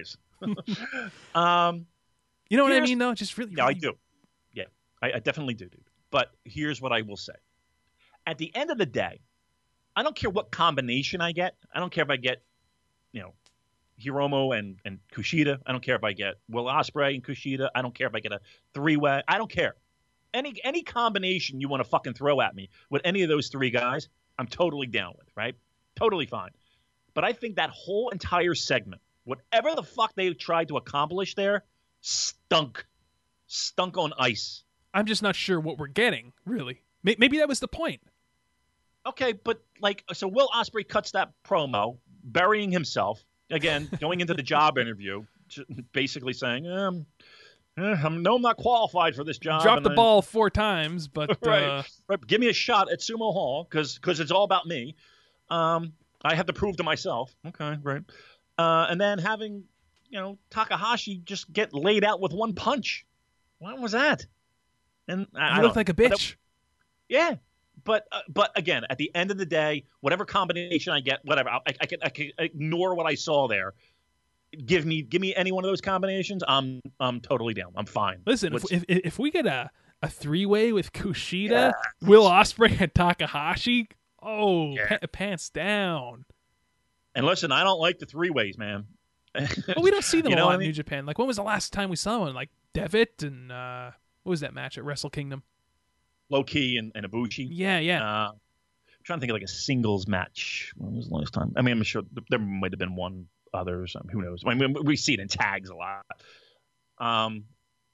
You know what I mean, though? Just really. Yeah, I do. Yeah, I definitely do, dude. But here's what I will say. At the end of the day, I don't care what combination I get. I don't care if I get, Hiromu and Kushida. I don't care if I get Will Ospreay and Kushida. I don't care if I get a 3-way. I don't care. Any combination you want to fucking throw at me with any of those 3 guys, I'm totally down with, right? Totally fine. But I think that whole entire segment, whatever the fuck they tried to accomplish there, stunk on ice. I'm just not sure what we're getting, really. Maybe that was the point. Okay, but so Will Ospreay cuts that promo, burying himself, again, going into the job interview, basically saying, I'm not qualified for this job. Dropped the ball 4 times, but right. Give me a shot at Sumo Hall because it's all about me. I have to prove to myself. Okay, right. And then having Takahashi just get laid out with 1 punch. What was that? And I looked like a bitch. Yeah, but again, at the end of the day, whatever combination I get, whatever, I can ignore what I saw there. Give me any one of those combinations. I'm totally down. I'm fine. Listen, if we get a 3-way with Kushida, Will Ospreay, and Takahashi, pants down. And listen, I don't like the 3-ways, man. Well, we don't see them a lot in New Japan. Like, when was the last time we saw one? Like Devitt and what was that match at Wrestle Kingdom? Low Key and Ibushi. Yeah. I'm trying to think of like a singles match. When was the last time? I mean, I'm sure there might have been one. Others, who knows? I mean, we see it in tags a lot. I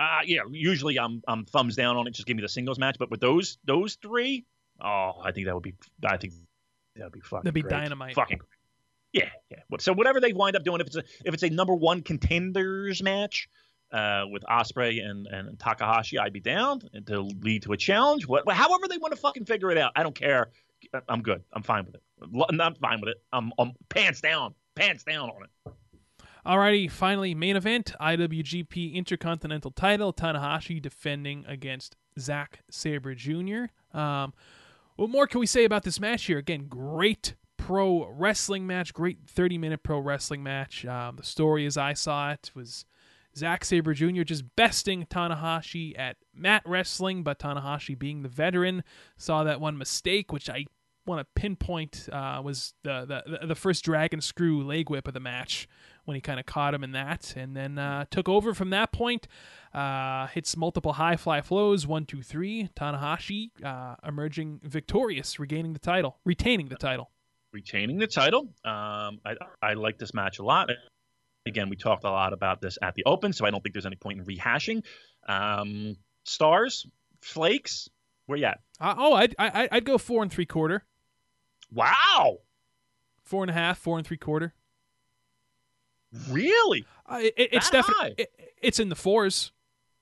Yeah, usually I'm thumbs down on it. Just give me the singles match. But with those three, I think that would be fucking That'd be great. dynamite. Fucking great. Yeah. So whatever they wind up doing, if it's a number one contenders match with Ospreay and Takahashi, I'd be down to lead to a challenge. However they want to fucking figure it out, I don't care. I'm good. I'm fine with it. I'm fine with it. I'm pants down on it. Alrighty, finally, main event, IWGP Intercontinental title, Tanahashi defending against Zack Sabre Jr. What more can we say about this match here? Again, great pro wrestling match, great 30-minute pro wrestling match. The story, as I saw it, was Zack Sabre Jr. just besting Tanahashi at mat wrestling, but Tanahashi, being the veteran, saw that one mistake, which I want to pinpoint was the first dragon screw leg whip of the match, when he kind of caught him in that, and then took over from that point. Hits multiple high fly flows, 1, 2, 3. Tanahashi emerging victorious, retaining the title. Retaining the title. I like this match a lot. Again, we talked a lot about this at the Open, so I don't think there's any point in rehashing. Stars, flakes, where you at? I'd go 4 3/4. Wow. 4.5, 4 3/4. Really? It's definitely it's in the 4s.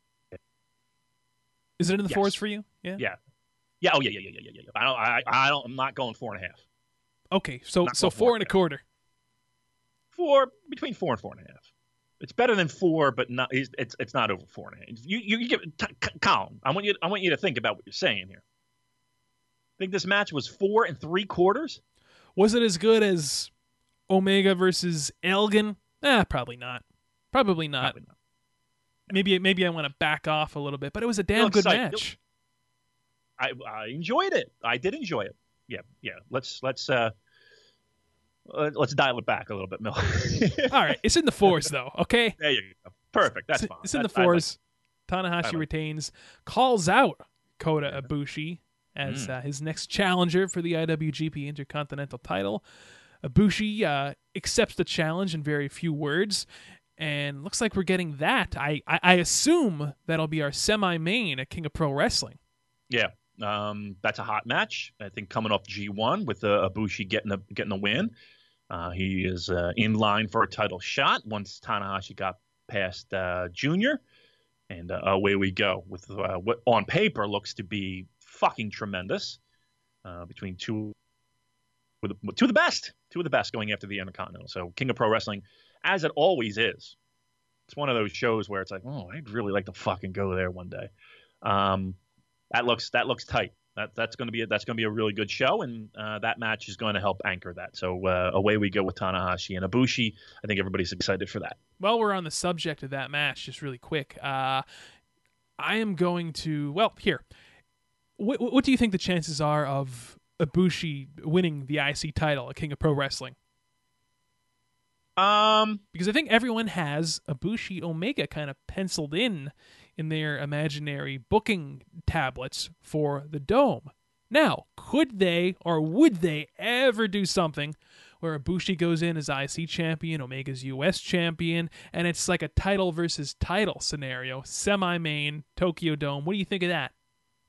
Is it in the 4s for you? Yeah. Oh yeah. I'm not going 4.5. Okay, so 4 1/4. Between 4 and 4.5. It's better than 4, but not. It's not over 4.5. You give Colin. I want you to think about what you're saying here. Think this match was 4 3/4? Was it as good as Omega versus Elgin? Probably not. Probably not. Maybe I want to back off a little bit, but it was a damn good match. I enjoyed it. I did enjoy it. Yeah. Let's dial it back a little bit, Mil. All right, it's in the 4s though. Okay. There you go. Perfect. That's fine. It's in the 4s. Tanahashi retains, calls out Kota Ibushi as his next challenger for the IWGP Intercontinental title. Ibushi accepts the challenge in very few words, and looks like we're getting that. I assume that'll be our semi-main at King of Pro Wrestling. Yeah, that's a hot match. I think coming off G1 with Ibushi getting a win. He is in line for a title shot once Tanahashi got past Junior, and away we go with what on paper looks to be fucking tremendous between two of the best going after the Intercontinental. So King of Pro Wrestling, as it always is, it's one of those shows where it's like, oh, I'd really like to fucking go there one day. That looks tight. That's going to be a really good show, and that match is going to help anchor that. So away we go with Tanahashi and Ibushi. I think everybody's excited for that. While we're on the subject of that match, just really quick, I am going to here. What do you think the chances are of Ibushi winning the IC title at King of Pro Wrestling? Because I think everyone has Ibushi Omega kind of penciled in their imaginary booking tablets for the Dome. Now, could they or would they ever do something where Ibushi goes in as IC champion, Omega's US champion, and it's like a title versus title scenario, semi-main, Tokyo Dome? What do you think of that?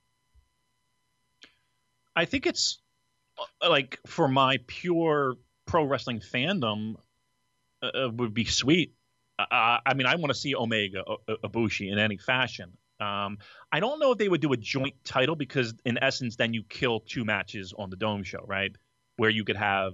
I think it's like, for my pure pro wrestling fandom, would be sweet. I mean, I want to see Omega Ibushi in any fashion. I don't know if they would do a joint title, because in essence, then you kill 2 matches on the Dome show, right? Where you could have,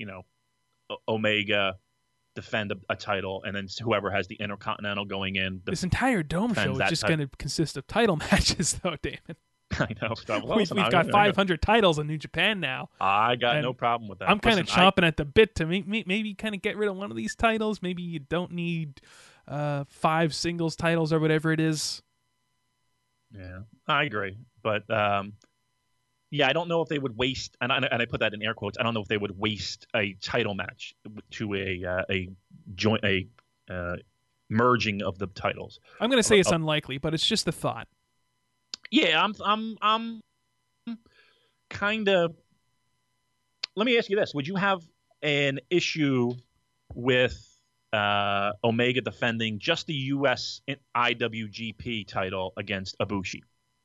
Omega defend a title, and then whoever has the Intercontinental going in. This entire Dome show is just going to consist of title matches, though, Damon. I know. We've got 500 titles in New Japan now. I got no problem with that. I'm kind of chomping at the bit to maybe kind of get rid of one of these titles. Maybe you don't need 5 singles titles or whatever it is. Yeah, I agree. But yeah, I don't know if they would waste, and I put that in air quotes, I don't know if they would waste a title match to a joint merging of the titles. I'm going to say it's unlikely, but it's just a thought. Yeah, I'm kind of. Let me ask you this: would you have an issue with Omega defending just the U.S. IWGP title against Ibushi.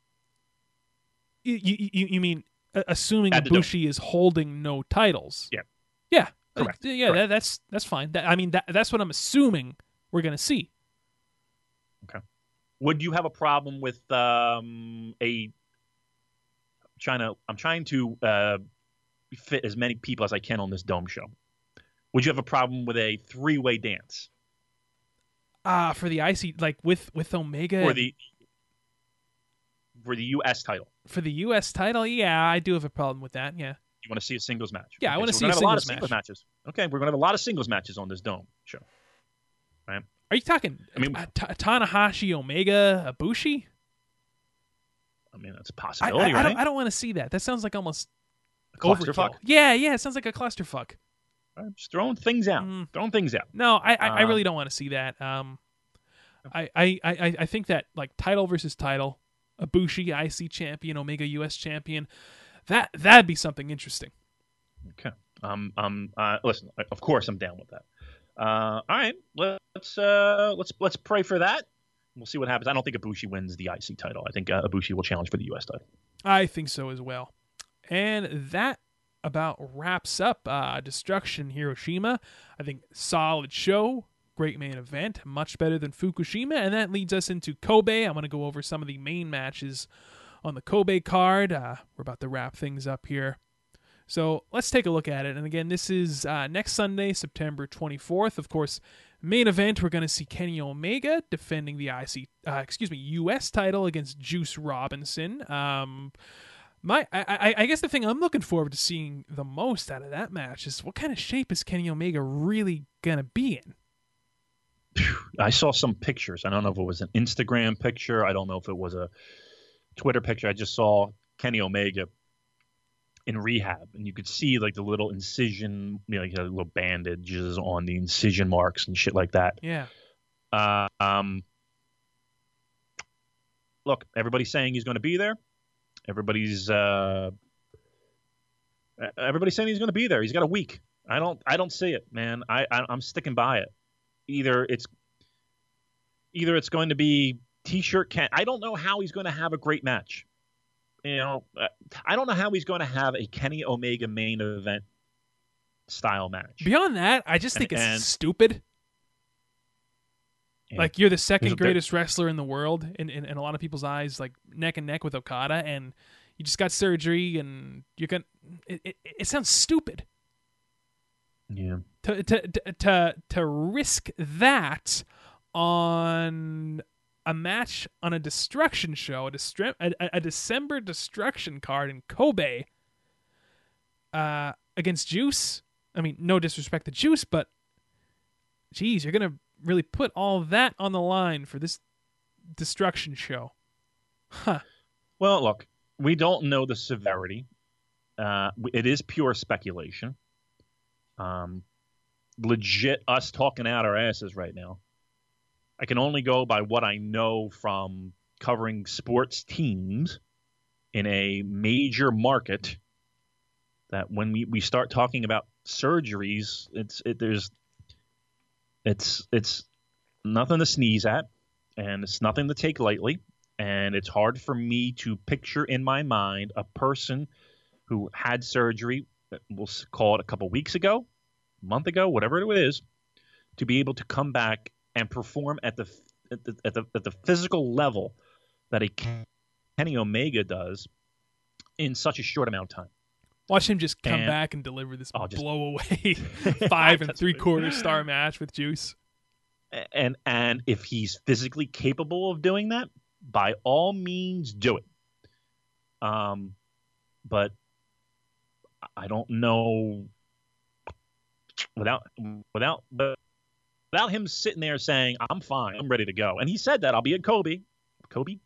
You mean assuming At the Dome. Ibushi is holding no titles? Yeah. Yeah. Correct. Yeah, Correct. That's fine. That's what I'm assuming we're going to see. Okay. Would you have a problem with I'm trying to fit as many people as I can on this Dome show. Would you have a problem with a 3-way dance For the IC, like with Omega for the U.S. title? for the U.S. title, yeah, I do have a problem with that. Yeah. You want to see a singles match? Yeah, I wanna so see we're a gonna have a lot of singles singles matches. Okay, we're going to have a lot of singles matches on this Dome show. Right? Are you talking? I mean- Tanahashi, Omega, Ibushi. I mean, that's a possibility, right? I don't want to see that. That sounds like almost A clusterfuck. overkill. Yeah, it sounds like a clusterfuck. Right, just throwing things out. Throwing things out. No, I really don't want to see that. I think that like title versus title, Ibushi IC champion, Omega US champion, that'd be something interesting. Okay. Listen. Of course, I'm down with that. All right. Let's pray for that. We'll see what happens. I don't think Ibushi wins the IC title. I think Ibushi will challenge for the US title. I think so as well. And that about wraps up Destruction Hiroshima. I think solid show, great main event, much better than Fukushima, and that leads us into Kobe. I'm going to go over some of the main matches on the Kobe card. We're about to wrap things up here. So let's take a look at it. And again, this is next Sunday, September 24th. Of course, main event, we're going to see Kenny Omega defending the U.S. title against Juice Robinson. I guess the thing I'm looking forward to seeing the most out of that match is what kind of shape is Kenny Omega really going to be in? I saw some pictures. I don't know if it was an Instagram picture. I don't know if it was a Twitter picture. I just saw Kenny Omega in rehab, and you could see like the little incision, like little bandages on the incision marks and shit like that. Yeah. Look, everybody's saying he's going to be there. Everybody's saying he's going to be there. He's got a week. I don't see it, man. I'm sticking by it. Either it's going to be T-shirt can. I don't know how he's going to have a great match. I don't know how he's going to have a Kenny Omega main event style match. Beyond that, I just think it's stupid. Yeah. Like, you're the second greatest wrestler in the world in a lot of people's eyes, like neck and neck with Okada, and you just got surgery, and you're gonna. It sounds stupid. Yeah. To risk that on a match on a Destruction show, a December Destruction card in Kobe against Juice. I mean, no disrespect to Juice, but geez, you're gonna really put all that on the line for this Destruction show. Huh. Well, look, we don't know the severity. It is pure speculation. Legit us talking out our asses right now. I can only go by what I know from covering sports teams in a major market, that when we start talking about surgeries, it's nothing to sneeze at, and it's nothing to take lightly, and it's hard for me to picture in my mind a person who had surgery, we'll call it a couple weeks ago, a month ago, whatever it is, to be able to come back and perform at the physical level that a Kenny Omega does in such a short amount of time. Watch him just come back and deliver this blow away 5 3/4 star match with Juice. And if he's physically capable of doing that, by all means do it. But I don't know without him sitting there saying, I'm fine, I'm ready to go. And he said that, I'll be at Kobe beef.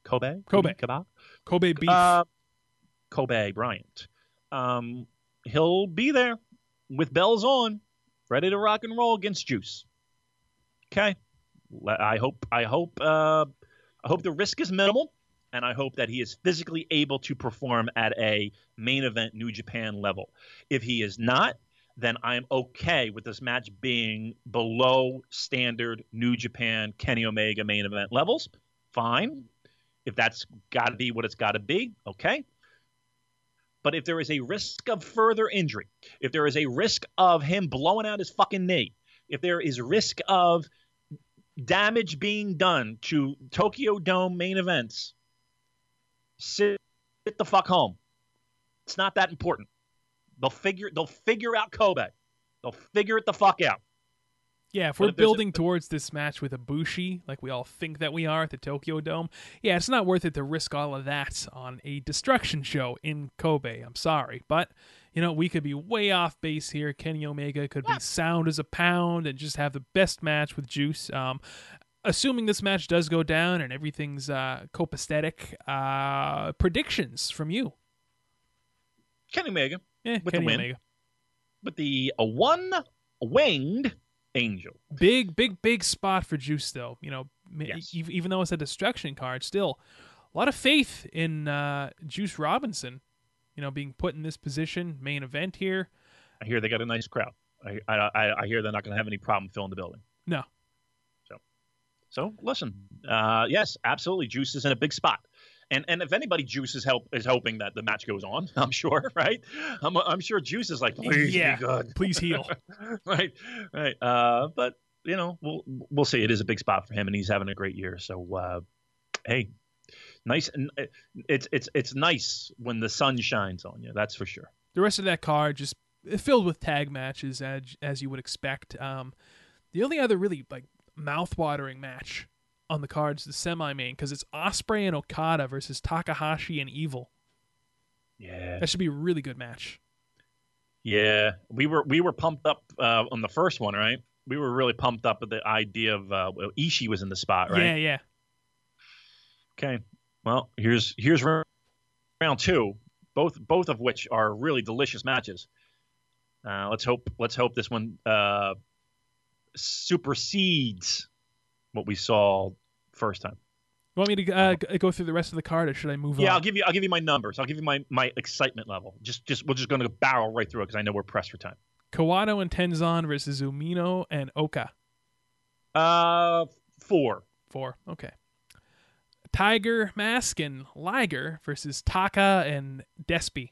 Kobe Bryant. He'll be there with bells on, ready to rock and roll against Juice. Okay. I hope the risk is minimal, and I hope that he is physically able to perform at a main event New Japan level. If he is not, then I'm okay with this match being below standard New Japan Kenny Omega main event levels. Fine. If that's got to be what it's got to be, okay. But if there is a risk of further injury, if there is a risk of him blowing out his fucking knee, if there is risk of damage being done to Tokyo Dome main events, sit the fuck home. It's not that important. They'll figure out Kobe. They'll figure it the fuck out. Yeah, if we're building towards this match with Ibushi, like we all think that we are at the Tokyo Dome, yeah, it's not worth it to risk all of that on a destruction show in Kobe. I'm sorry. But, we could be way off base here. Kenny Omega could be sound as a pound and just have the best match with Juice. Assuming this match does go down and everything's copacetic, predictions from you. Kenny Omega. Yeah, with Kenny the win. Omega. With the one-winged angel. Big spot for Juice, though. Yes. Even though it's a destruction card, still a lot of faith in Juice Robinson. Being put in this position, main event here. I hear they got a nice crowd. I hear they're not going to have any problem filling the building. No. So listen, yes, absolutely, Juice is in a big spot. And if anybody, Juice is hoping that the match goes on. I'm sure, right? I'm sure Juice is like, please be good, please heal, right. But we'll see. It is a big spot for him, and he's having a great year. So, hey, nice. It's nice when the sun shines on you. That's for sure. The rest of that card just filled with tag matches, as you would expect. The only other really mouth-watering match on the cards, the semi-main, because it's Ospreay and Okada versus Takahashi and Evil. Yeah, that should be a really good match. Yeah, we were pumped up on the first one, right? We were really pumped up at the idea of Ishii was in the spot, right? Yeah. Okay, well here's round two, both of which are really delicious matches. Let's hope this one supersedes what we saw first time. You want me to go through the rest of the card, or should I move on? Yeah, I'll give you my numbers. I'll give you my excitement level. We're just going to barrel right through it because I know we're pressed for time. Kawano and Tenzan versus Umino and Oka. 4. Okay. Tiger Mask and Liger versus Taka and Despy.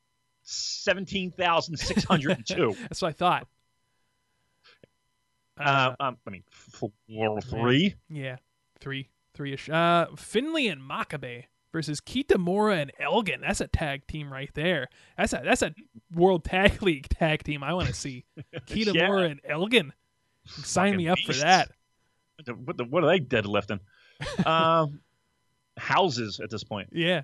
17,602. That's what I thought. 3. Yeah, 3-ish. Finley and Makabe versus Kitamura and Elgin. That's a tag team right there. That's a World Tag League tag team I want to see. Kitamura and Elgin. Sign me up for that. What are they deadlifting? Houses at this point. Yeah.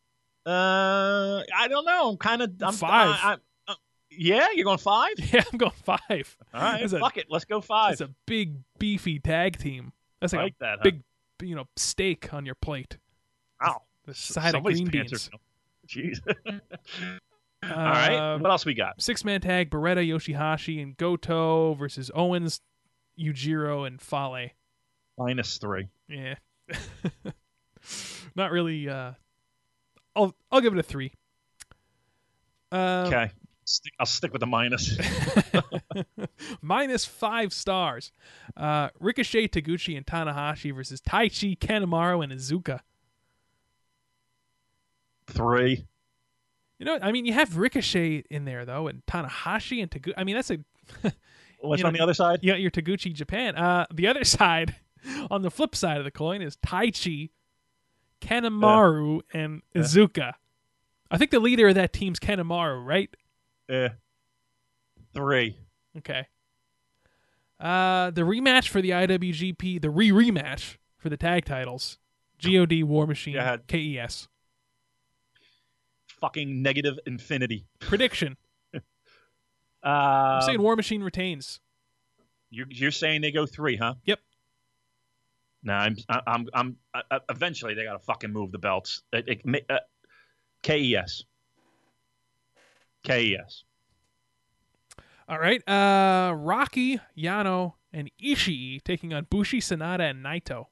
I don't know. I'm 5. Yeah, you're going 5? Yeah, I'm going 5. All right, fuck it. Let's go 5. That's a big, beefy tag team. That's like big, steak on your plate. Wow. The side of green beans. Jeez. All right. What else we got? 6-man tag: Beretta, Yoshihashi, and Goto versus Owens, Yujiro, and Fale. -3. Yeah. Not really. I'll give it a 3. Okay. I'll stick with the minus. -5 stars. Ricochet, Taguchi, and Tanahashi versus Taichi, Kanemaru, and Iizuka. 3. You have Ricochet in there, though, and Tanahashi and Taguchi. That's a... What's on the other side? You got your Taguchi Japan. The other side, on the flip side of the coin, is Taichi, Kanemaru, and Iizuka. I think the leader of that team's Kanemaru, right? 3. Okay. The rematch for the IWGP, the rematch for the tag titles, God, War Machine, KES. Fucking negative infinity. Prediction. I'm saying War Machine retains. You're saying they go 3, huh? Yep. No, I'm eventually they got to fucking move the belts. KES. All right. Rocky, Yano, and Ishii taking on Bushi, Sanada, and Naito.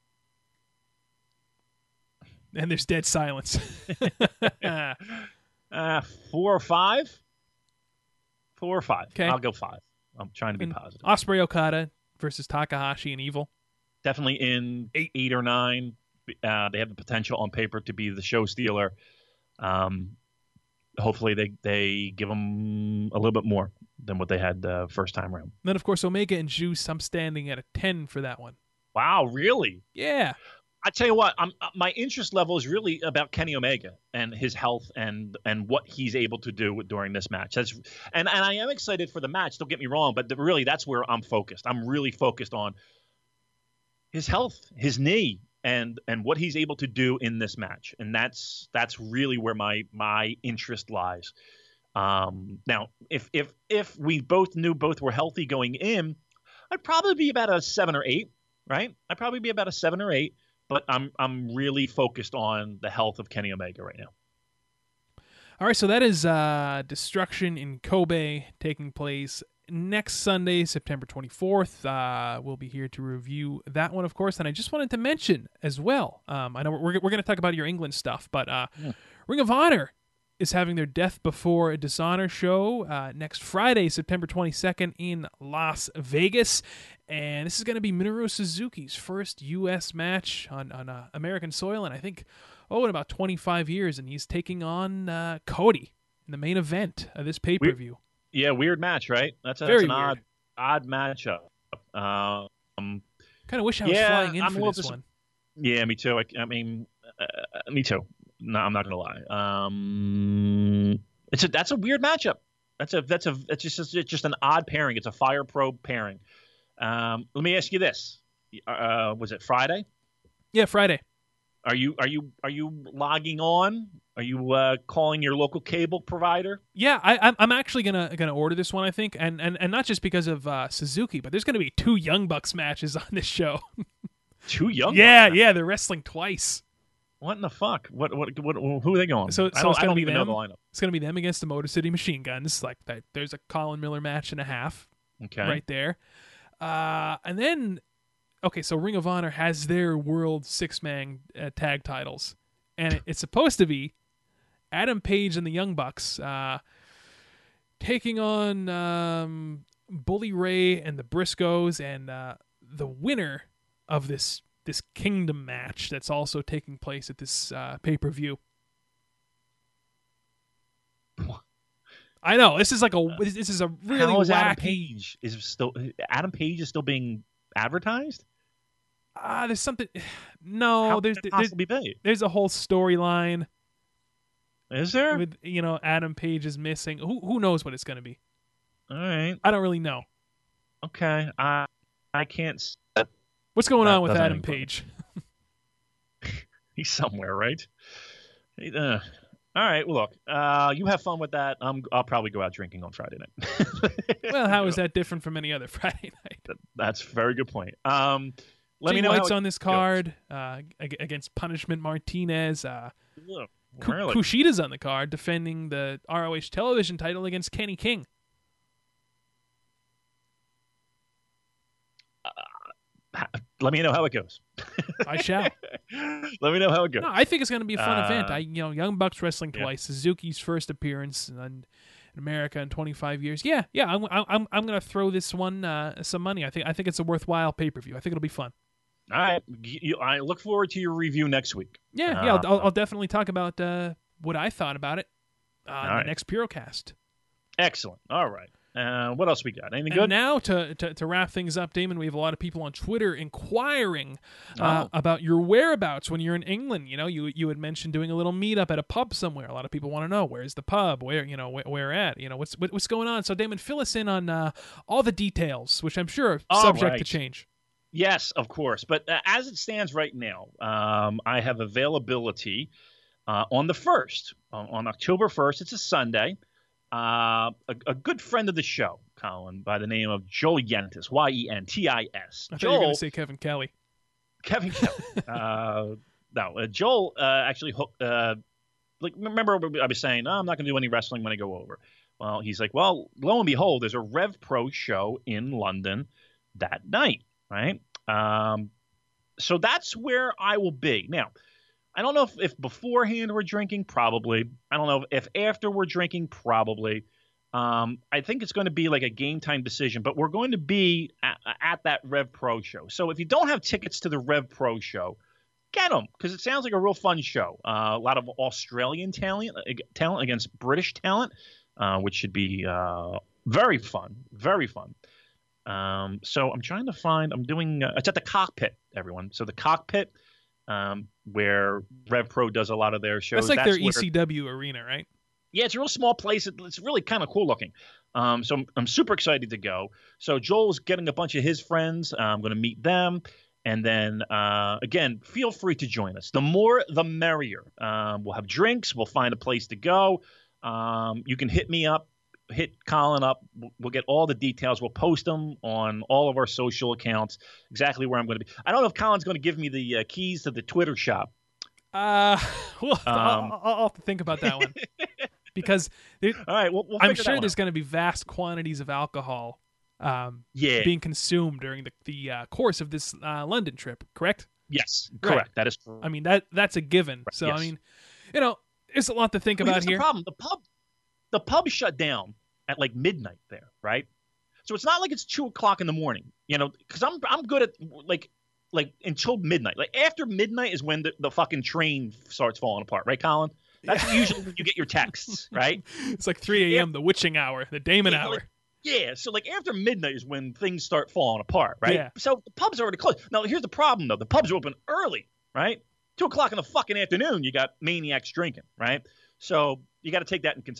And there's dead silence. 4 or 5. 4 or 5. Okay. I'll go 5. I'm trying to be And positive. Osprey Okada versus Takahashi and Evil. Definitely in 8 or 9. They have the potential on paper to be the show stealer. Hopefully they give them a little bit more than what they had the first time around. Then, of course, Omega and Juice, I'm standing at a 10 for that one. Wow, really? Yeah. I tell you what, my interest level is really about Kenny Omega and his health and what he's able to do during this match. And I am excited for the match. Don't get me wrong, but really that's where I'm focused. I'm really focused on his health, his knee, and what he's able to do in this match. And that's really where my interest lies. Now, if we both knew both were healthy going in, I'd probably be about a 7 or 8, right? I'd probably be about a 7 or 8. But I'm really focused on the health of Kenny Omega right now. All right, so that is Destruction in Kobe taking place next Sunday, September 24th. We'll be here to review that one, of course. And I just wanted to mention as well, I know we're going to talk about your England stuff, but Ring of Honor is having their Death Before Dishonor show next Friday, September 22nd in Las Vegas. And this is going to be Minoru Suzuki's first U.S. match on American soil, and I think, in about 25 years. And he's taking on Cody in the main event of this pay-per-view. Yeah, weird match, right? That's Very an weird. odd matchup. Kind of wish I was flying in for this one. Yeah, me too. I mean, me too. No, I'm not gonna lie. That's a weird matchup. It's just an odd pairing. It's a Fire Pro pairing. Let me ask you this: was it Friday? Yeah, Friday. Are you logging on? Are you calling your local cable provider? Yeah, I'm actually gonna order this one, I think, and not just because of Suzuki, but there's gonna be 2 Young Bucks matches on this show. 2 Young Bucks? Yeah, they're wrestling twice. What in the fuck? What who are they going? So I it's don't gonna be even them. know the lineup. It's gonna be them against the Motor City Machine Guns. Like that, there's a Colin Miller match and a half. Okay. Right there. And then, okay, so Ring of Honor has their World 6-Man tag titles, and it's supposed to be Adam Page and the Young Bucks taking on Bully Ray and the Briscoes, and the winner of this Kingdom match that's also taking place at this pay-per-view. I know this is this is a really How is wacky. Adam Page is still being advertised? There's something. No, How there's could it possibly be? there's a whole storyline. Is there? With Adam Page is missing. Who knows what it's going to be? All right. I don't really know. Okay. I can't. What's going That on with doesn't Adam include- Page? He's somewhere, right? All right. Well, look. You have fun with that. I'll probably go out drinking on Friday night. Well, how is that different from any other Friday night? That's a very good point. Let Jay me know White's how on this card against Punishment Martinez. Really? Kushida's on the card defending the ROH television title against Kenny King. Let me know how it goes. I shall. Let me know how it goes. No, I think it's going to be a fun event. Young Bucks wrestling Yeah. twice. Suzuki's first appearance in America in 25 years. Yeah. I'm going to throw this one some money. I think it's a worthwhile pay-per-view. I think it'll be fun. All right. I look forward to your review next week. Yeah. I'll definitely talk about what I thought about it on the right. next Purocast. Excellent. All right. What else we got? Anything And good? now to wrap things up, Damon, we have a lot of people on Twitter inquiring about your whereabouts when you're in England. You had mentioned doing a little meetup at a pub somewhere. A lot of people want to know, where's the pub? Where at? What's going on? So Damon, fill us in on all the details, which I'm sure are subject to change. Yes, of course. But as it stands right now, I have availability on the 1st, on October 1st. It's a Sunday. A good friend of the show, Colin, by the name of Joel Yentis, Yentis. I thought you were going to say Kevin Kelly. Kevin Kelly. No, Joel actually hooked. Remember I was saying, I'm not going to do any wrestling when I go over. Well, he's like, well, lo and behold, there's a Rev Pro show in London that night, right? So that's where I will be. Now, I don't know if beforehand we're drinking, probably. I don't know if after we're drinking, probably. I think it's going to be like a game time decision, but we're going to be at that Rev Pro show. So if you don't have tickets to the Rev Pro show, get them, because it sounds like a real fun show. A lot of Australian talent against British talent, which should be very fun, very fun. So I'm trying to find. I'm doing. It's at the Cockpit, everyone. So the Cockpit, where Rev Pro does a lot of their shows. That's like their ECW arena, right? Yeah, it's a real small place. It's really kind of cool looking. So I'm super excited to go. So Joel's getting a bunch of his friends. I'm going to meet them. And then, again, feel free to join us. The more, the merrier. We'll have drinks. We'll find a place to go. You can hit me up, hit Colin up. We'll get all the details. We'll post them on all of our social accounts, exactly where I'm going to be. I don't know if Colin's going to give me the keys to the Twitter shop. I'll have to think about that one. Because all right, I'm sure there's going to be vast quantities of alcohol being consumed during the course of this London trip, correct? Yes, correct. Right. That is correct. I mean, that's a given. Right. So, yes. I mean, there's a lot to think about here. The problem. The pub shut down at like midnight there, right? So it's not like it's 2:00 in the morning, because I'm good at like until midnight. Like after midnight is when the fucking train starts falling apart, right, Colin? That's usually when you get your texts, right? It's like 3 a.m., the witching hour, the Damon hour. So like after midnight is when things start falling apart, right? Yeah. So the pub's already closed. Now, here's the problem, though. The pubs are open early, right? 2:00 in the fucking afternoon, you got maniacs drinking, right? So you got to take that in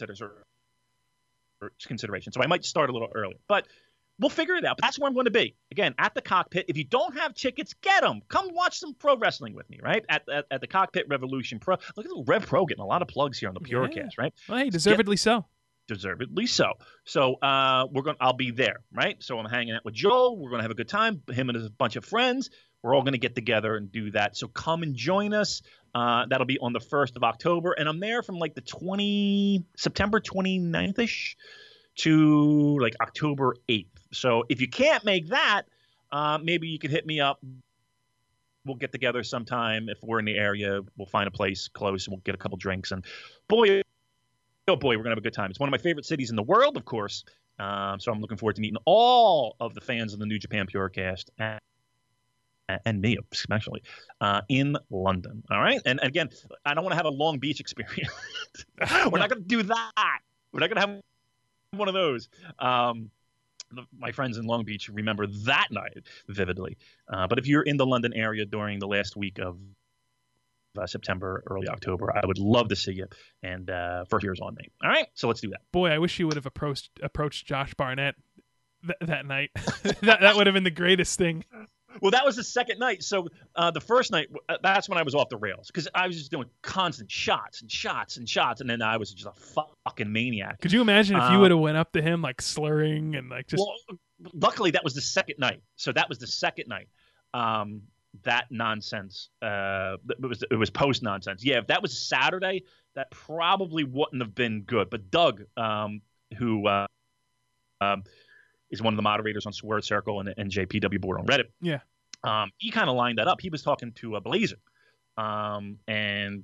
consideration. So I might start a little early. But we'll figure it out. But that's where I'm going to be. Again, at the Cockpit. If you don't have tickets, get them. Come watch some pro wrestling with me, right? At the Cockpit Revolution Pro. Look at the Rev Pro getting a lot of plugs here on the Purocast, right? Well, hey, deservedly so. Deservedly so. So I'll be there, right? So I'm hanging out with Joel. We're going to have a good time. Him and his bunch of friends. We're all going to get together and do that. So come and join us. That'll be on the 1st of October. And I'm there from like September 29th-ish to like October 8th. So if you can't make that, maybe you could hit me up. We'll get together sometime. If we're in the area, we'll find a place close and we'll get a couple drinks. And boy, we're going to have a good time. It's one of my favorite cities in the world, of course. So I'm looking forward to meeting all of the fans of the New Japan Purocast and me, especially, in London. All right? And again, I don't want to have a Long Beach experience. We're not going to do that. We're not going to have one of those. My friends in Long Beach remember that night vividly. But if you're in the London area during the last week of September, early October, I would love to see you. And first year's on me. All right, so let's do that. Boy, I wish you would have approached Josh Barnett that night. that would have been the greatest thing. Well, that was the second night. So the first night, that's when I was off the rails because I was just doing constant shots, and then I was just a fucking maniac. Could you imagine if you would have went up to him like slurring and like just? Well, luckily that was the second night. So that was the second night. That nonsense. It was post nonsense. Yeah, if that was Saturday, that probably wouldn't have been good. But Doug, who is one of the moderators on Word Circle and JPW board on Reddit. Yeah. He kind of lined that up. He was talking to Blazer. And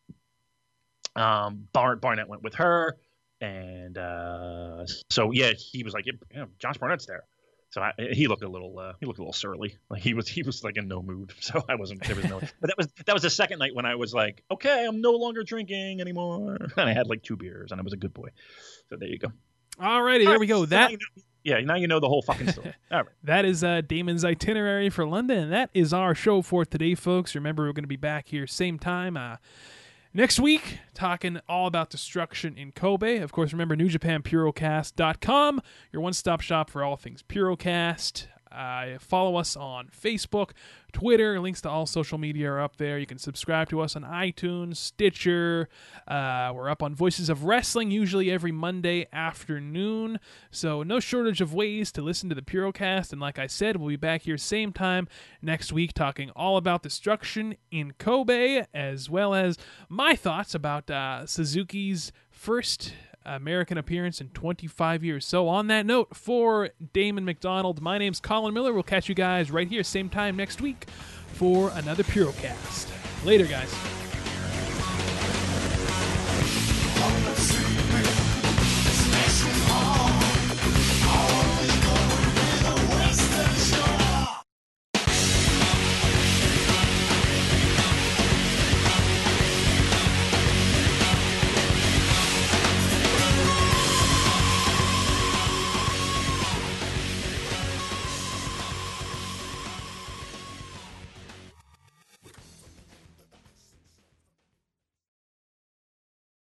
Barnett went with her. And so, yeah, he was like, yeah, Josh Barnett's there. So he looked a little surly. Like he was like in no mood. So there was no, but that was the second night when I was like, okay, I'm no longer drinking anymore. And I had like 2 beers and I was a good boy. So there you go. All righty, there we go. That. Now you know the whole fucking story. All right. That is Damon's itinerary for London. That is our show for today, folks. Remember, we're going to be back here same time next week, talking all about destruction in Kobe. Of course, remember, NewJapanPurocast.com, your one-stop shop for all things Purocast. Follow us on Facebook, Twitter. Links to all social media are up there. You can subscribe to us on iTunes, Stitcher. We're up on Voices of Wrestling, usually every Monday afternoon. So no shortage of ways to listen to the Purocast. And like I said, we'll be back here same time next week talking all about destruction in Kobe, as well as my thoughts about Suzuki's first American appearance in 25 years. So on that note, for Damon McDonald, my name's Colin Miller. We'll catch you guys right here same time next week for another Purocast. Later, guys.